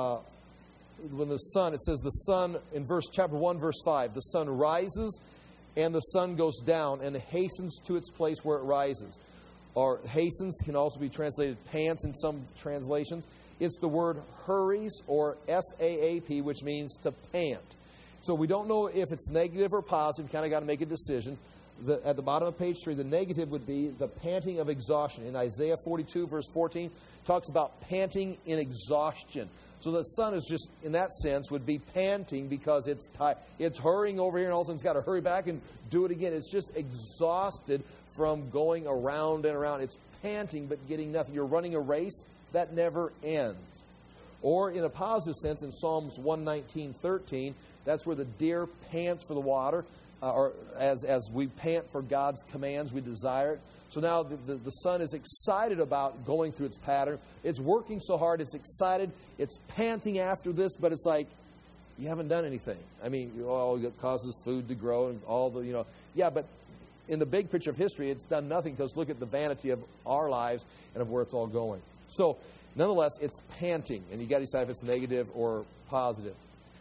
when the sun, it says the sun, in chapter 1, verse 5, the sun rises and the sun goes down and hastens to its place where it rises. Or hastens can also be translated pants in some translations. It's the word hurries, or S-A-A-P, which means to pant. So we don't know if it's negative or positive. You kind of got to make a decision. At the bottom of page 3, the negative would be the panting of exhaustion. In Isaiah 42, verse 14, talks about panting in exhaustion. So the sun is just, in that sense, would be panting because it's hurrying over here, and all of a sudden it's got to hurry back and do it again. It's just exhausted from going around and around. It's panting but getting nothing. You're running a race that never ends. Or in a positive sense, in Psalms 119:13, that's where the deer pants for the water. Or as we pant for God's commands, we desire it. So now the sun is excited about going through its pattern. It's working so hard, it's excited, it's panting after this, but it's like, you haven't done anything. I mean, it causes food to grow and all the, yeah, but in the big picture of history, it's done nothing because look at the vanity of our lives and of where it's all going. So, nonetheless, it's panting, and you got to decide if it's negative or positive.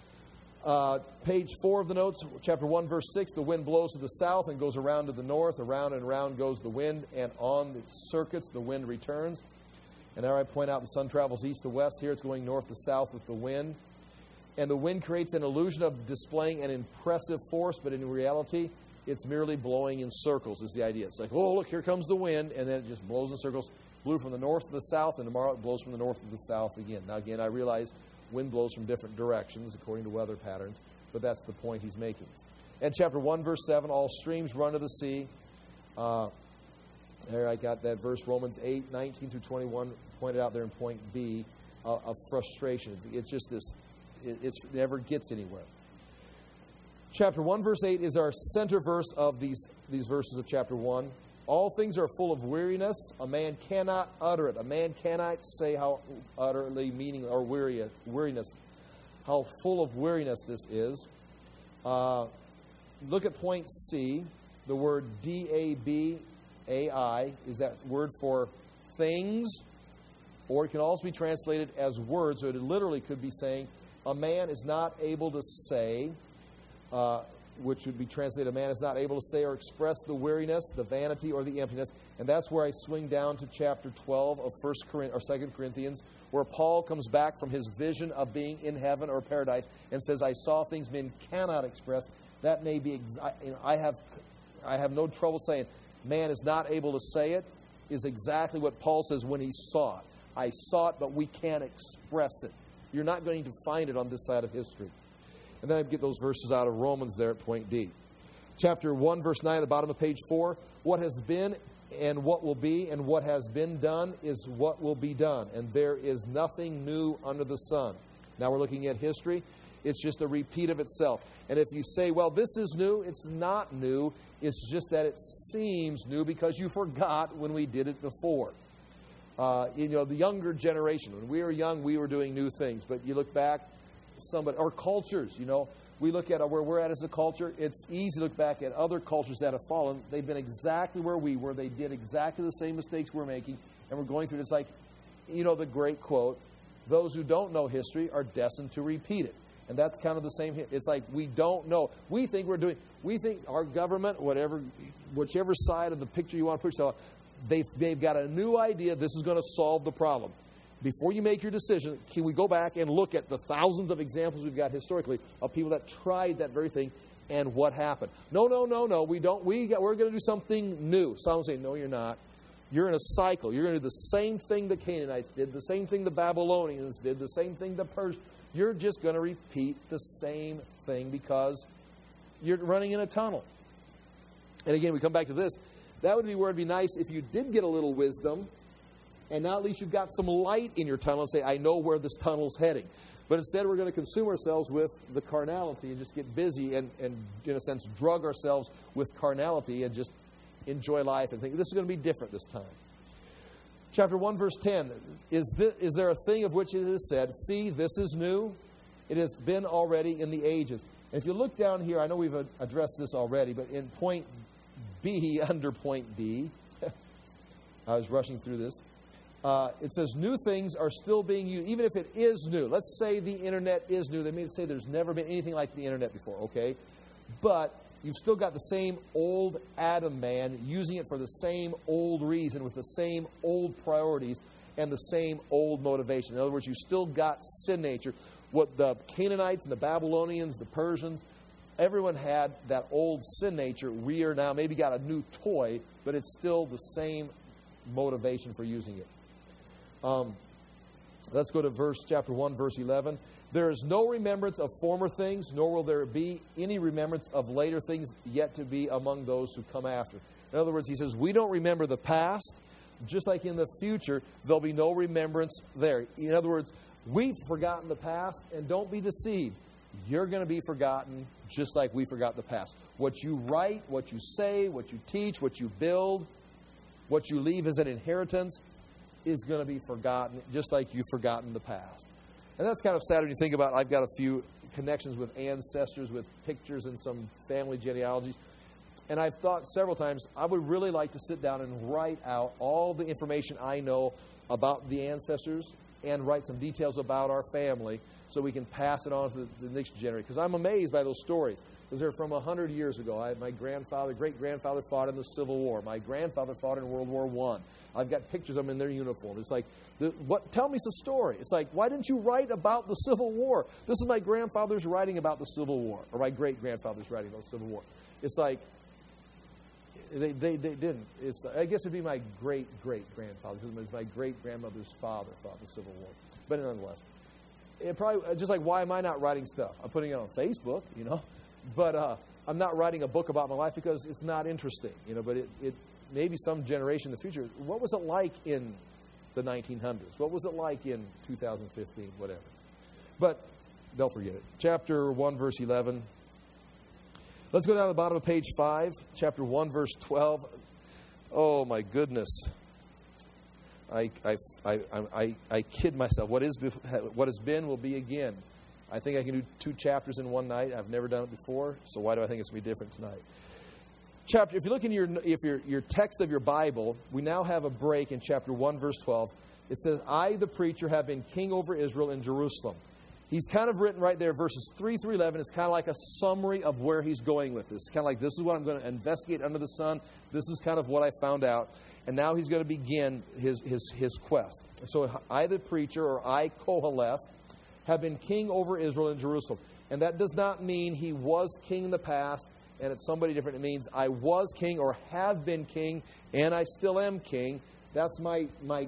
Page 4 of the notes, chapter 1, verse 6, the wind blows to the south and goes around to the north. Around and around goes the wind, and on the circuits the wind returns. And there I point out the sun travels east to west. Here it's going north to south with the wind. And the wind creates an illusion of displaying an impressive force, but in reality, it's merely blowing in circles is the idea. It's like, oh, look, here comes the wind, and then it just blows in circles. Blew from the north to the south, and tomorrow it blows from the north to the south again. Now, again, I realize wind blows from different directions according to weather patterns, but that's the point he's making. And chapter 1, verse 7, all streams run to the sea. There I got that verse, Romans 8, 19 through 21, pointed out there in point B, of frustration. It's just this, it never gets anywhere. Chapter 1, verse 8 is our center verse of these verses of chapter 1. All things are full of weariness. A man cannot utter it. A man cannot say how utterly meaningless or weariness, how full of weariness this is. Look at point C. The word D-A-B-A-I is that word for things, or it can also be translated as words. So it literally could be saying, a man is not able to say, which would be translated, a man is not able to say or express the weariness, the vanity, or the emptiness. And that's where I swing down to chapter 12 of 2 Corinthians, where Paul comes back from his vision of being in heaven or paradise and says, I saw things men cannot express. That may be, I have no trouble saying, man is not able to say it, is exactly what Paul says when he saw it. I saw it, but we can't express it. You're not going to find it on this side of history. And then I get those verses out of Romans there at point D. Chapter 1, verse 9, at the bottom of page 4. What has been and what will be, and what has been done is what will be done. And there is nothing new under the sun. Now we're looking at history. It's just a repeat of itself. And if you say, well, this is new, it's not new. It's just that it seems new because you forgot when we did it before. The younger generation, when we were young, we were doing new things. But you look back, or cultures, we look at where we're at as a culture. It's easy to look back at other cultures that have fallen. They've been exactly where we were. They did exactly the same mistakes we're making. And we're going through it. It's like, the great quote, those who don't know history are destined to repeat it. And that's kind of the same here. It's like we don't know. We think our government, whichever side of the picture you want to push, so they've got a new idea. This is going to solve the problem. Before you make your decision, can we go back and look at the thousands of examples we've got historically of people that tried that very thing and what happened? No. We don't. We're going to do something new. Some say, no, you're not. You're in a cycle. You're going to do the same thing the Canaanites did, the same thing the Babylonians did, the same thing the Persians. You're just going to repeat the same thing because you're running in a tunnel. And again, we come back to this. That would be where it'd be nice if you did get a little wisdom, and now at least you've got some light in your tunnel and say, I know where this tunnel's heading. But instead, we're going to consume ourselves with the carnality and just get busy and in a sense, drug ourselves with carnality and just enjoy life and think, this is going to be different this time. Chapter 1, verse 10, is there a thing of which it is said, see, this is new? It has been already in the ages. And if you look down here, I know we've addressed this already, but in point B, under point B, I was rushing through this, it says new things are still being used, even if it is new. Let's say the internet is new. They may say there's never been anything like the internet before, okay? But you've still got the same old Adam man using it for the same old reason with the same old priorities and the same old motivation. In other words, you still got sin nature. What the Canaanites and the Babylonians, the Persians, everyone had that old sin nature. We are now maybe got a new toy, but it's still the same motivation for using it. Let's go to chapter 1, verse 11. There is no remembrance of former things, nor will there be any remembrance of later things yet to be among those who come after. In other words, he says, we don't remember the past, just like in the future, there'll be no remembrance there. In other words, we've forgotten the past, and don't be deceived. You're going to be forgotten just like we forgot the past. What you write, what you say, what you teach, what you build, what you leave as an inheritance is going to be forgotten just like you've forgotten the past. And that's kind of sad when you think about, I've got a few connections with ancestors, with pictures and some family genealogies. And I've thought several times, I would really like to sit down and write out all the information I know about the ancestors and write some details about our family so we can pass it on to the next generation. Because I'm amazed by those stories. Because they're from 100 years ago. My great-grandfather fought in the Civil War. My grandfather fought in World War I. I've got pictures of them in their uniform. It's like, tell me the story. It's like, why didn't you write about the Civil War? This is my grandfather's writing about the Civil War, or my great-grandfather's writing about the Civil War. It's like, they didn't. I guess it'd be my great-great-grandfather, because my great-grandmother's father fought the Civil War. But nonetheless, it probably, just like, why am I not writing stuff? I'm putting it on Facebook, But I'm not writing a book about my life because it's not interesting, But it maybe some generation in the future. What was it like in the 1900s? What was it like in 2015? Whatever. But they'll forget it. Chapter 1, verse 11. Let's go down to the bottom of page 5. Chapter 1, verse 12. Oh my goodness! I kid myself. What has been will be again. I think I can do 2 chapters in one night. I've never done it before, so why do I think it's going to be different tonight? If you look in your text of your Bible, we now have a break in chapter 1, verse 12. It says, I, the preacher, have been king over Israel in Jerusalem. He's kind of written right there, verses 3 through 11. It's kind of like a summary of where he's going with this. It's kind of like, this is what I'm going to investigate under the sun. This is kind of what I found out. And now he's going to begin his quest. So I, the preacher, or I, Koheleth, have been king over Israel in Jerusalem. And that does not mean he was king in the past and it's somebody different. It means I was king or have been king and I still am king. That's my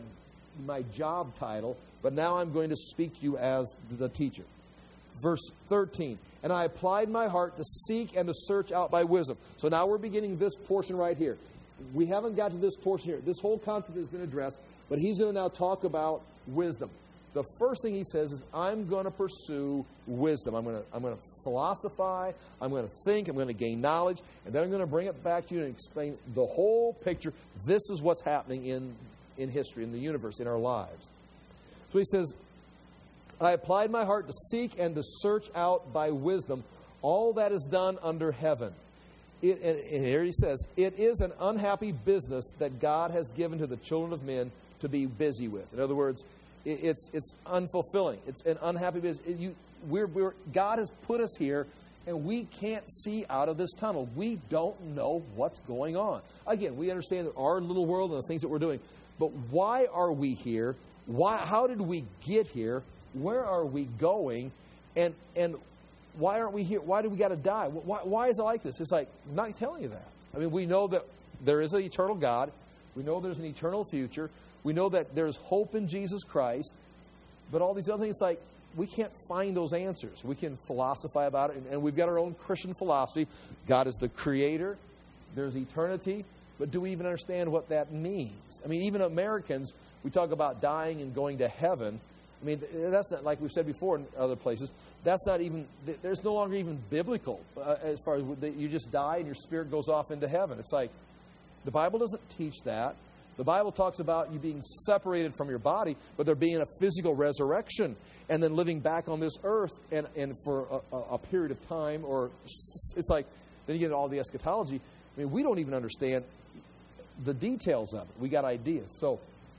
job title. But now I'm going to speak to you as the teacher. Verse 13. And I applied my heart to seek and to search out by wisdom. So now we're beginning this portion right here. We haven't got to this portion here. This whole concept has been addressed, but he's going to now talk about wisdom. The first thing he says is, I'm going to pursue wisdom. I'm going to philosophize. I'm going to think. I'm going to gain knowledge. And then I'm going to bring it back to you and explain the whole picture. This is what's happening in history, in the universe, in our lives. So he says, I applied my heart to seek and to search out by wisdom all that is done under heaven. And here he says, it is an unhappy business that God has given to the children of men to be busy with. In other words, it's unfulfilling. It's an unhappy business. God has put us here, and we can't see out of this tunnel. We don't know what's going on. Again, we understand our little world and the things that we're doing. But why are we here? How did we get here? Where are we going? And why aren't we here? Why do we got to die? Why is it like this? It's like, I'm not telling you that. I mean, we know that there is an eternal God. We know there's an eternal future. We know that there's hope in Jesus Christ. But all these other things, like, we can't find those answers. We can philosophize about it, and we've got our own Christian philosophy. God is the creator. There's eternity. But do we even understand what that means? I mean, even Americans, we talk about dying and going to heaven. I mean, that's not, like we've said before in other places, that's not even, there's no longer even biblical as far as you just die and your spirit goes off into heaven. It's like, the Bible doesn't teach that. The Bible talks about you being separated from your body, but there being a physical resurrection and then living back on this earth and for a period of time. Or it's like, then you get all the eschatology. I mean, we don't even understand the details of it. We got ideas. So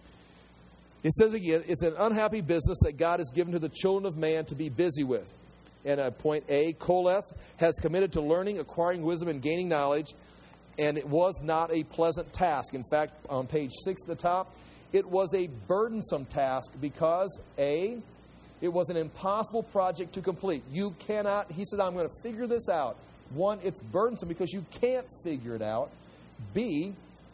it says again, it's an unhappy business that God has given to the children of man to be busy with. And point A, Koleth has committed to learning, acquiring wisdom, and gaining knowledge. And it was not a pleasant task. In fact, on page 6 at the top, it was a burdensome task because, A, it was an impossible project to complete. You cannot, he said, I'm going to figure this out. One, it's burdensome because you can't figure it out. B,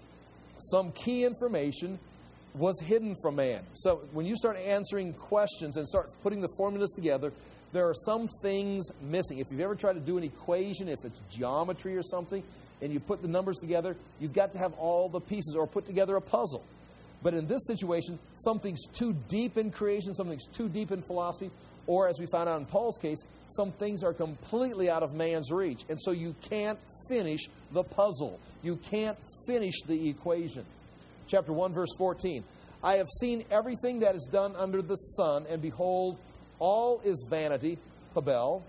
some key information was hidden from man. So when you start answering questions and start putting the formulas together, there are some things missing. If you've ever tried to do an equation, if it's geometry or something, and you put the numbers together, you've got to have all the pieces or put together a puzzle. But in this situation, something's too deep in creation, something's too deep in philosophy, or as we found out in Paul's case, some things are completely out of man's reach. And so you can't finish the puzzle. You can't finish the equation. Chapter 1, verse 14. I have seen everything that is done under the sun, and behold, all is vanity, Habel,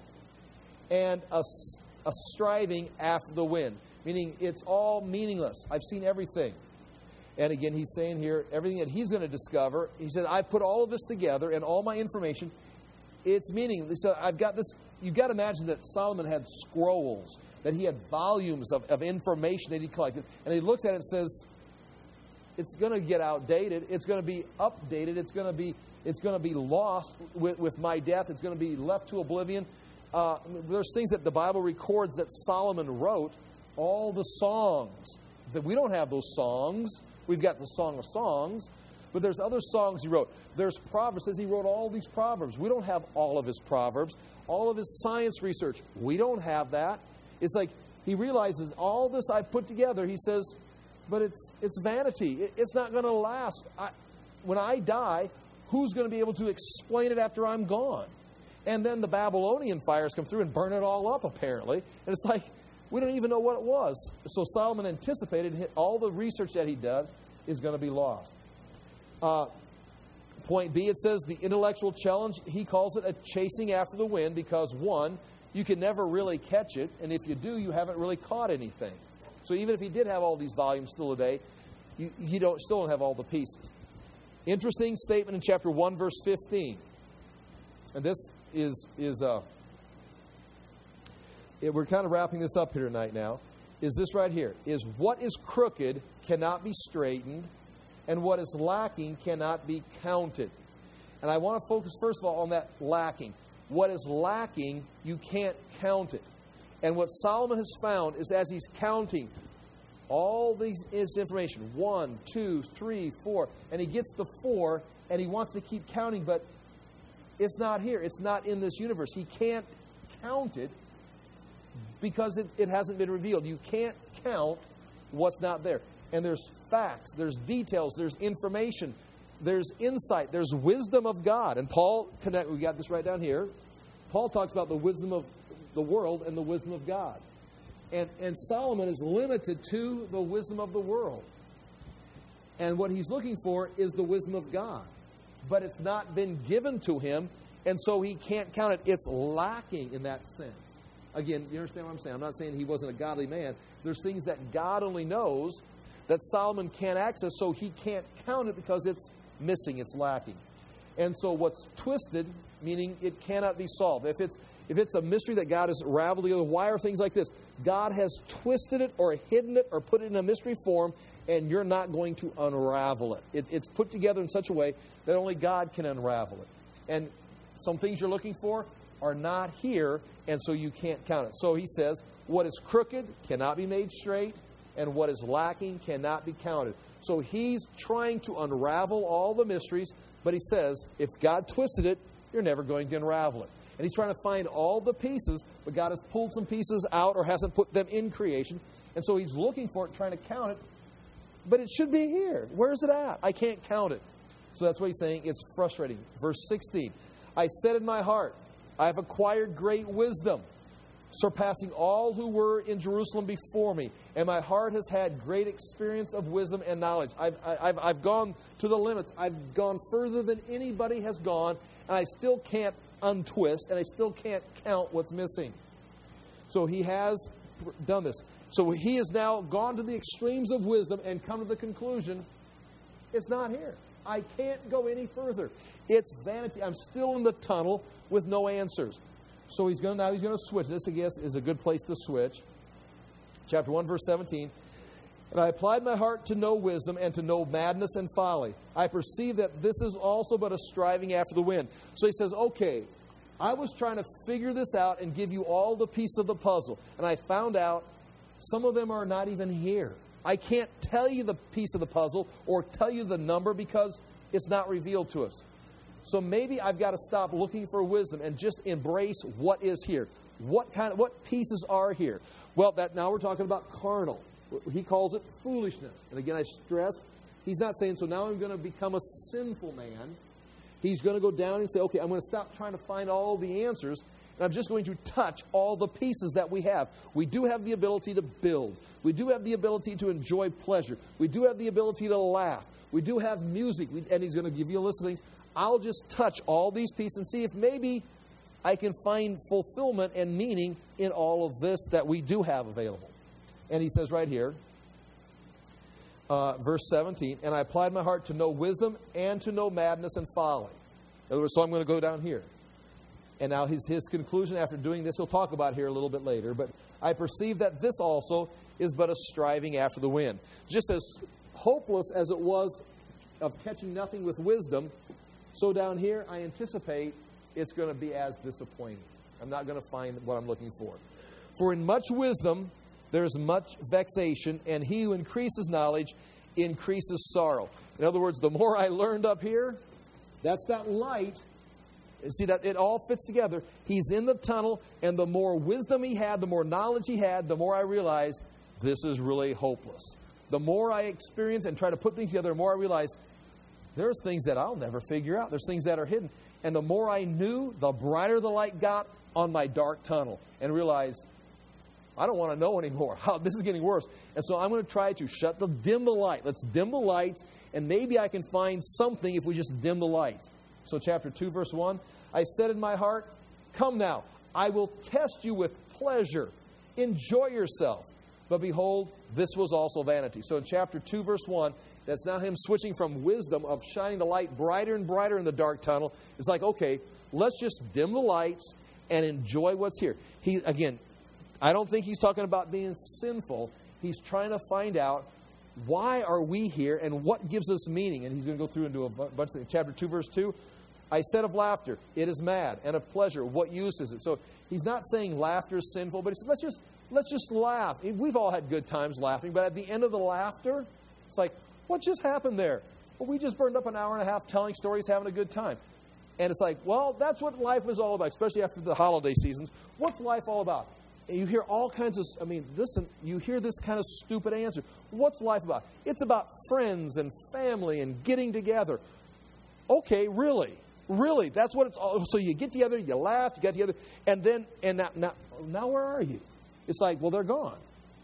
and a striving after the wind. Meaning it's all meaningless. I've seen everything. And again, he's saying here, everything that he's going to discover, he said, I put all of this together and all my information, it's meaningless. So I've got this, you've got to imagine that Solomon had scrolls, that he had volumes of information that he collected. And he looks at it and says, it's going to get outdated. It's going to be updated. It's going to be lost with my death. It's going to be left to oblivion. There's things that the Bible records that Solomon wrote. All the songs. That we don't have those songs. We've got the Song of Songs. But there's other songs he wrote. There's Proverbs. It says he wrote all these Proverbs. We don't have all of his Proverbs. All of his science research. We don't have that. It's like he realizes all this I've put together. He says, but it's vanity. It's not going to last. When I die, who's going to be able to explain it after I'm gone? And then the Babylonian fires come through and burn it all up, apparently. And it's like, we don't even know what it was. So Solomon anticipated all the research that he did is going to be lost. Point B, it says the intellectual challenge, he calls it a chasing after the wind because, one, you can never really catch it, and if you do, you haven't really caught anything. So even if he did have all these volumes still today, you still don't have all the pieces. Interesting statement in chapter 1, verse 15. And this is we're kind of wrapping this up here tonight now, is this right here, is what is crooked cannot be straightened, and what is lacking cannot be counted. And I want to focus, first of all, on that lacking. What is lacking, you can't count it. And what Solomon has found is as he's counting all this information, 1, 2, 3, 4, and he gets to 4, and he wants to keep counting, but it's not here. It's not in this universe. He can't count it because it hasn't been revealed. You can't count what's not there. And there's facts, there's details, there's information, there's insight, there's wisdom of God. And we got this right down here. Paul talks about the wisdom of the world and the wisdom of God. And Solomon is limited to the wisdom of the world. And what he's looking for is the wisdom of God. But it's not been given to him, and so he can't count it. It's lacking in that sense. Again, you understand what I'm saying? I'm not saying he wasn't a godly man. There's things that God only knows that Solomon can't access, so he can't count it because it's missing, it's lacking. And so what's twisted, meaning it cannot be solved. If it's a mystery that God has raveled together, why are things like this? God has twisted it or hidden it or put it in a mystery form, and you're not going to unravel it. It's put together in such a way that only God can unravel it. And some things you're looking for are not here, and so you can't count it. So he says, what is crooked cannot be made straight, and what is lacking cannot be counted. So he's trying to unravel all the mysteries, but he says, if God twisted it, you're never going to unravel it. And he's trying to find all the pieces, but God has pulled some pieces out or hasn't put them in creation. And so he's looking for it, trying to count it, but it should be here. Where is it at? I can't count it. So that's what he's saying. It's frustrating. Verse 16, I said in my heart, I have acquired great wisdom, surpassing all who were in Jerusalem before me. And my heart has had great experience of wisdom and knowledge. I've gone to the limits. I've gone further than anybody has gone, and I still can't untwist, and I still can't count what's missing. So he has done this. So he has now gone to the extremes of wisdom and come to the conclusion, it's not here. I can't go any further. It's vanity. I'm still in the tunnel with no answers. So he's going to switch. This, I guess, is a good place to switch. Chapter 1, verse 17. And I applied my heart to know wisdom and to know madness and folly. I perceive that this is also but a striving after the wind. So he says, okay, I was trying to figure this out and give you all the pieces of the puzzle. And I found out some of them are not even here. I can't tell you the piece of the puzzle or tell you the number because it's not revealed to us. So maybe I've got to stop looking for wisdom and just embrace what is here. What pieces are here? Well, now we're talking about carnal. He calls it foolishness. And again, I stress, he's not saying, so now I'm going to become a sinful man. He's going to go down and say, okay, I'm going to stop trying to find all the answers, and I'm just going to touch all the pieces that we have. We do have the ability to build. We do have the ability to enjoy pleasure. We do have the ability to laugh. We do have music. And he's going to give you a list of things. I'll just touch all these pieces and see if maybe I can find fulfillment and meaning in all of this that we do have available. And he says right here, verse 17, and I applied my heart to know wisdom and to know madness and folly. In other words, so I'm going to go down here. And now his conclusion after doing this, he'll talk about here a little bit later. But I perceive that this also is but a striving after the wind. Just as hopeless as it was of catching nothing with wisdom, so down here I anticipate it's going to be as disappointing. I'm not going to find what I'm looking for. For in much wisdom there's much vexation, and he who increases knowledge increases sorrow. In other words, the more I learned up here, that's that light. See that it all fits together. He's in the tunnel, and the more wisdom he had, the more knowledge he had, the more I realize this is really hopeless. The more I experience and try to put things together, the more I realize there's things that I'll never figure out. There's things that are hidden. And the more I knew, the brighter the light got on my dark tunnel, and realized I don't want to know anymore. This is getting worse. And so I'm going to try to dim the light. Let's dim the lights, and maybe I can find something if we just dim the lights. So chapter 2, verse 1, I said in my heart, come now, I will test you with pleasure. Enjoy yourself. But behold, this was also vanity. So in chapter 2, verse 1, that's now him switching from wisdom of shining the light brighter and brighter in the dark tunnel. It's like, okay, let's just dim the lights and enjoy what's here. Again, I don't think he's talking about being sinful. He's trying to find out why are we here and what gives us meaning. And he's going to go through and do a bunch of things. Chapter 2, verse 2, I said of laughter, it is mad, and of pleasure, what use is it? So he's not saying laughter is sinful, but he says, let's just laugh. We've all had good times laughing, but at the end of the laughter, it's like, what just happened there? Well, we just burned up an hour and a half telling stories, having a good time. And it's like, well, that's what life is all about, especially after the holiday seasons. What's life all about? you hear all kinds of, you hear this kind of stupid answer. What's life about? It's about friends and family and getting together. Okay, really? Really? That's what it's all. So you get together, you laugh, you get together, and now where are you? It's like, well, they're gone.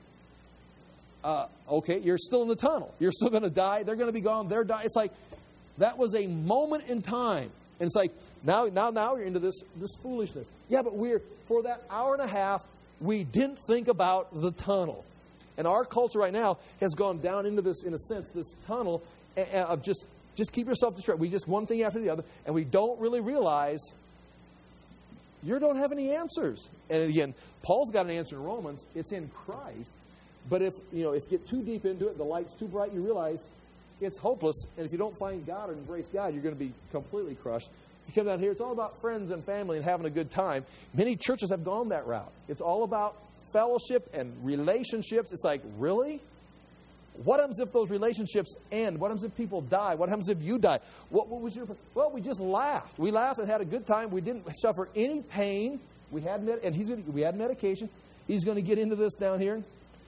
Okay, you're still in the tunnel. You're still going to die. They're going to be gone. They're dying. It's like, that was a moment in time. And it's like, now you're into this foolishness. Yeah, but for that hour and a half, we didn't think about the tunnel. And our culture right now has gone down into this, in a sense, this tunnel of just keep yourself distracted. We just one thing after the other, and we don't really realize you don't have any answers. And again, Paul's got an answer in Romans. It's in Christ. But if you get too deep into it, the light's too bright, you realize it's hopeless. And if you don't find God or embrace God, you're going to be completely crushed. You come down here, it's all about friends and family and having a good time. Many churches have gone that route. It's all about fellowship and relationships. It's like, really? What happens if those relationships end? What happens if people die? What happens if you die? What was your? Well, we just laughed. We laughed and had a good time. We didn't suffer any pain. We had we had medication. He's going to get into this down here.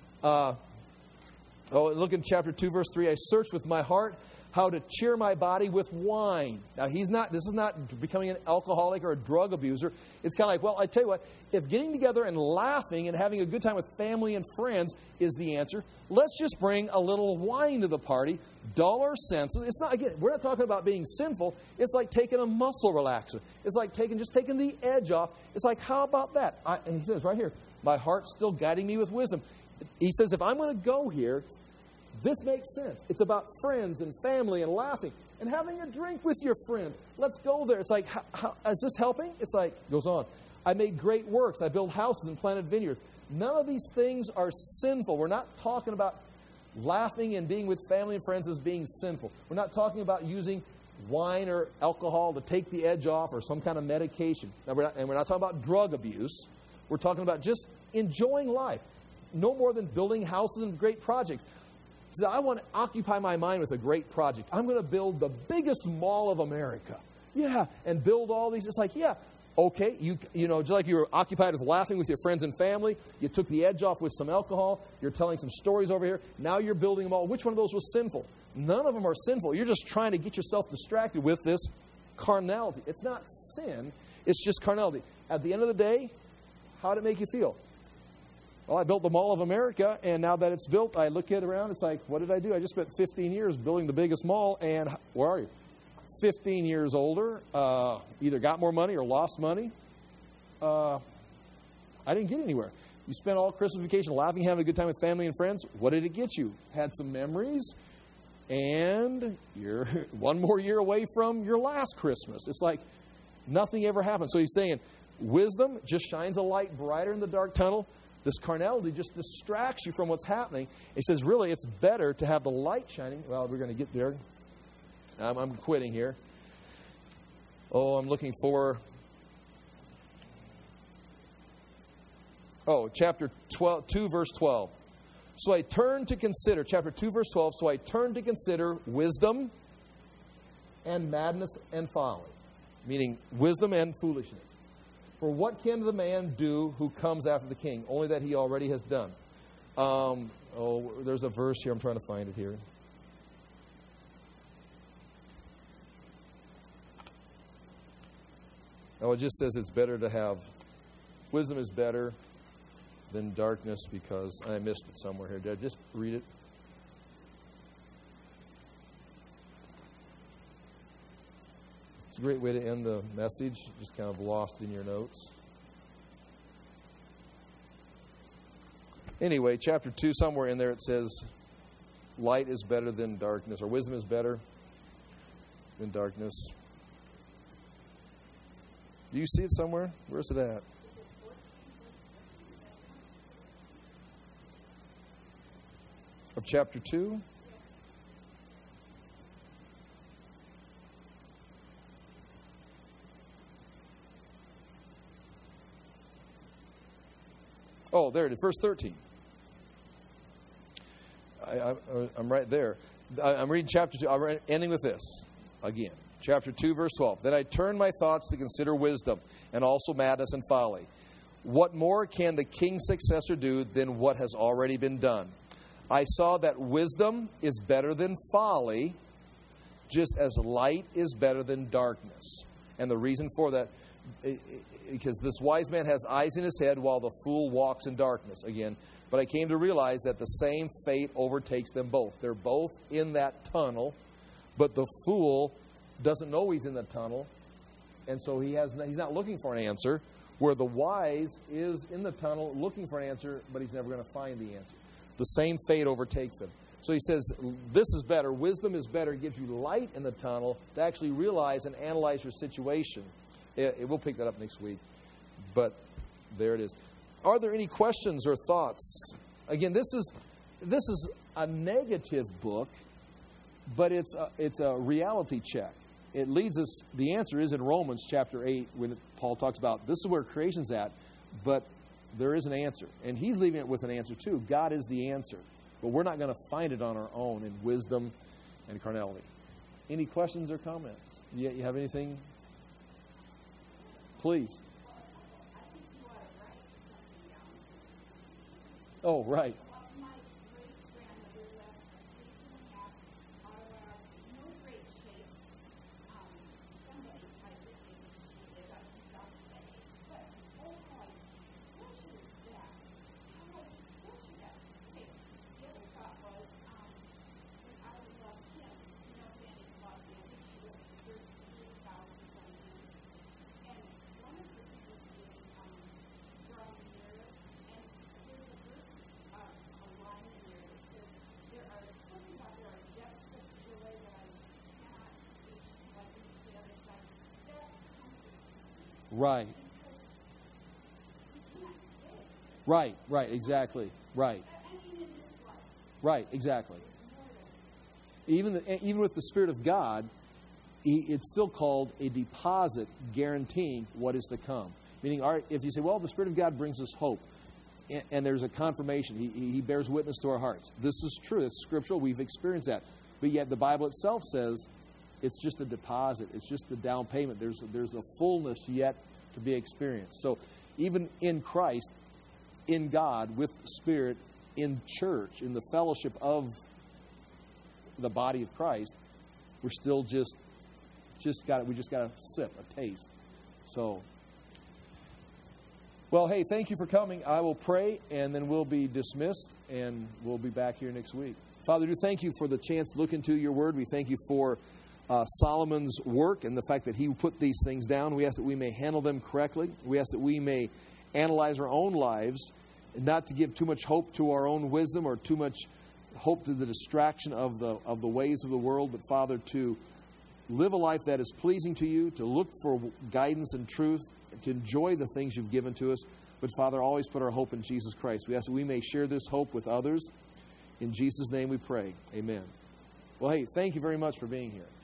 Look in chapter 2, verse 3. I searched with my heart how to cheer my body with wine. Now, this is not becoming an alcoholic or a drug abuser. It's kind of like, well, I tell you what, if getting together and laughing and having a good time with family and friends is the answer, let's just bring a little wine to the party, dollar cents. It's not, again, we're not talking about being sinful. It's like taking a muscle relaxer. It's like taking the edge off. It's like, how about that? And he says right here, my heart's still guiding me with wisdom. He says, if I'm going to go here, this makes sense. It's about friends and family and laughing and having a drink with your friends. Let's go there. It's like, how, is this helping? It's like, goes on. I made great works. I built houses and planted vineyards. None of these things are sinful. We're not talking about laughing and being with family and friends as being sinful. We're not talking about using wine or alcohol to take the edge off or some kind of medication. Now, we're not talking about drug abuse. We're talking about just enjoying life. No more than building houses and great projects. So I want to occupy my mind with a great project. I'm going to build the biggest mall of America. Yeah, and build all these. It's like, yeah, okay. You know, just like you were occupied with laughing with your friends and family, you took the edge off with some alcohol. You're telling some stories over here. Now you're building them all. Which one of those was sinful? None of them are sinful. You're just trying to get yourself distracted with this carnality. It's not sin. It's just carnality. At the end of the day, how did it make you feel? Well, I built the Mall of America, and now that it's built, I look at it around. It's like, what did I do? I just spent 15 years building the biggest mall, and where are you? 15 years older, either got more money or lost money. I didn't get anywhere. You spent all Christmas vacation laughing, having a good time with family and friends. What did it get you? Had some memories, and you're one more year away from your last Christmas. It's like nothing ever happened. So he's saying, wisdom just shines a light brighter in the dark tunnel. This carnality just distracts you from what's happening. He says, really, it's better to have the light shining. Well, we're going to get there. I'm quitting here. I'm looking for... chapter 2, verse 12. So I turned to consider, chapter 2, verse 12, so I turned to consider wisdom and madness and folly. Meaning wisdom and foolishness. For what can the man do who comes after the king? Only that he already has done. There's a verse here. I'm trying to find it here. It just says it's better to have... Wisdom is better than darkness because... I missed it somewhere here. Did I just read it? It's a great way to end the message, just kind of lost in your notes. Anyway, chapter 2, somewhere in there it says, light is better than darkness, or wisdom is better than darkness. Do you see it somewhere? Where's it at? Of chapter 2? There it is, verse 13. I'm right there. I'm reading chapter 2. I'm ending with this again. Chapter 2, verse 12. Then I turned my thoughts to consider wisdom and also madness and folly. What more can the king's successor do than what has already been done? I saw that wisdom is better than folly, just as light is better than darkness. And the reason for that, because this wise man has eyes in his head while the fool walks in darkness. Again, but I came to realize that the same fate overtakes them both. They're both in that tunnel, but the fool doesn't know he's in the tunnel, and so he's not looking for an answer, where the wise is in the tunnel looking for an answer, but he's never going to find the answer. The same fate overtakes him. So he says, this is better. Wisdom is better. It gives you light in the tunnel to actually realize and analyze your situation. We'll pick that up next week. But there it is. Are there any questions or thoughts? Again, this is a negative book, but it's a reality check. It leads us, the answer is in Romans chapter 8, when Paul talks about this is where creation's at, but there is an answer. And he's leaving it with an answer too. God is the answer. But we're not going to find it on our own in wisdom and carnality. Any questions or comments? You have anything? Please. Oh, right. Right. Right, exactly. Right. Right, exactly. Even with the Spirit of God, it's still called a deposit guaranteeing what is to come. Meaning, if you say, well, the Spirit of God brings us hope, and there's a confirmation, He bears witness to our hearts. This is true. It's scriptural. We've experienced that. But yet the Bible itself says it's just a deposit. It's just the down payment. There's a fullness yet to be experienced. So even in Christ, in God, with the Spirit, in church, in the fellowship of the body of Christ, we're still we just got a sip, a taste. So, well, hey, thank you for coming. I will pray, and then we'll be dismissed, and we'll be back here next week. Father, we thank you for the chance to look into your word. We thank you for Solomon's work and the fact that he put these things down. We ask that we may handle them correctly. We ask that we may analyze our own lives, not to give too much hope to our own wisdom or too much hope to the distraction of the ways of the world, but Father, to live a life that is pleasing to you, to look for guidance and truth, to enjoy the things you've given to us. But Father, always put our hope in Jesus Christ. We ask that we may share this hope with others. In Jesus' name we pray. Amen. Well, hey, thank you very much for being here.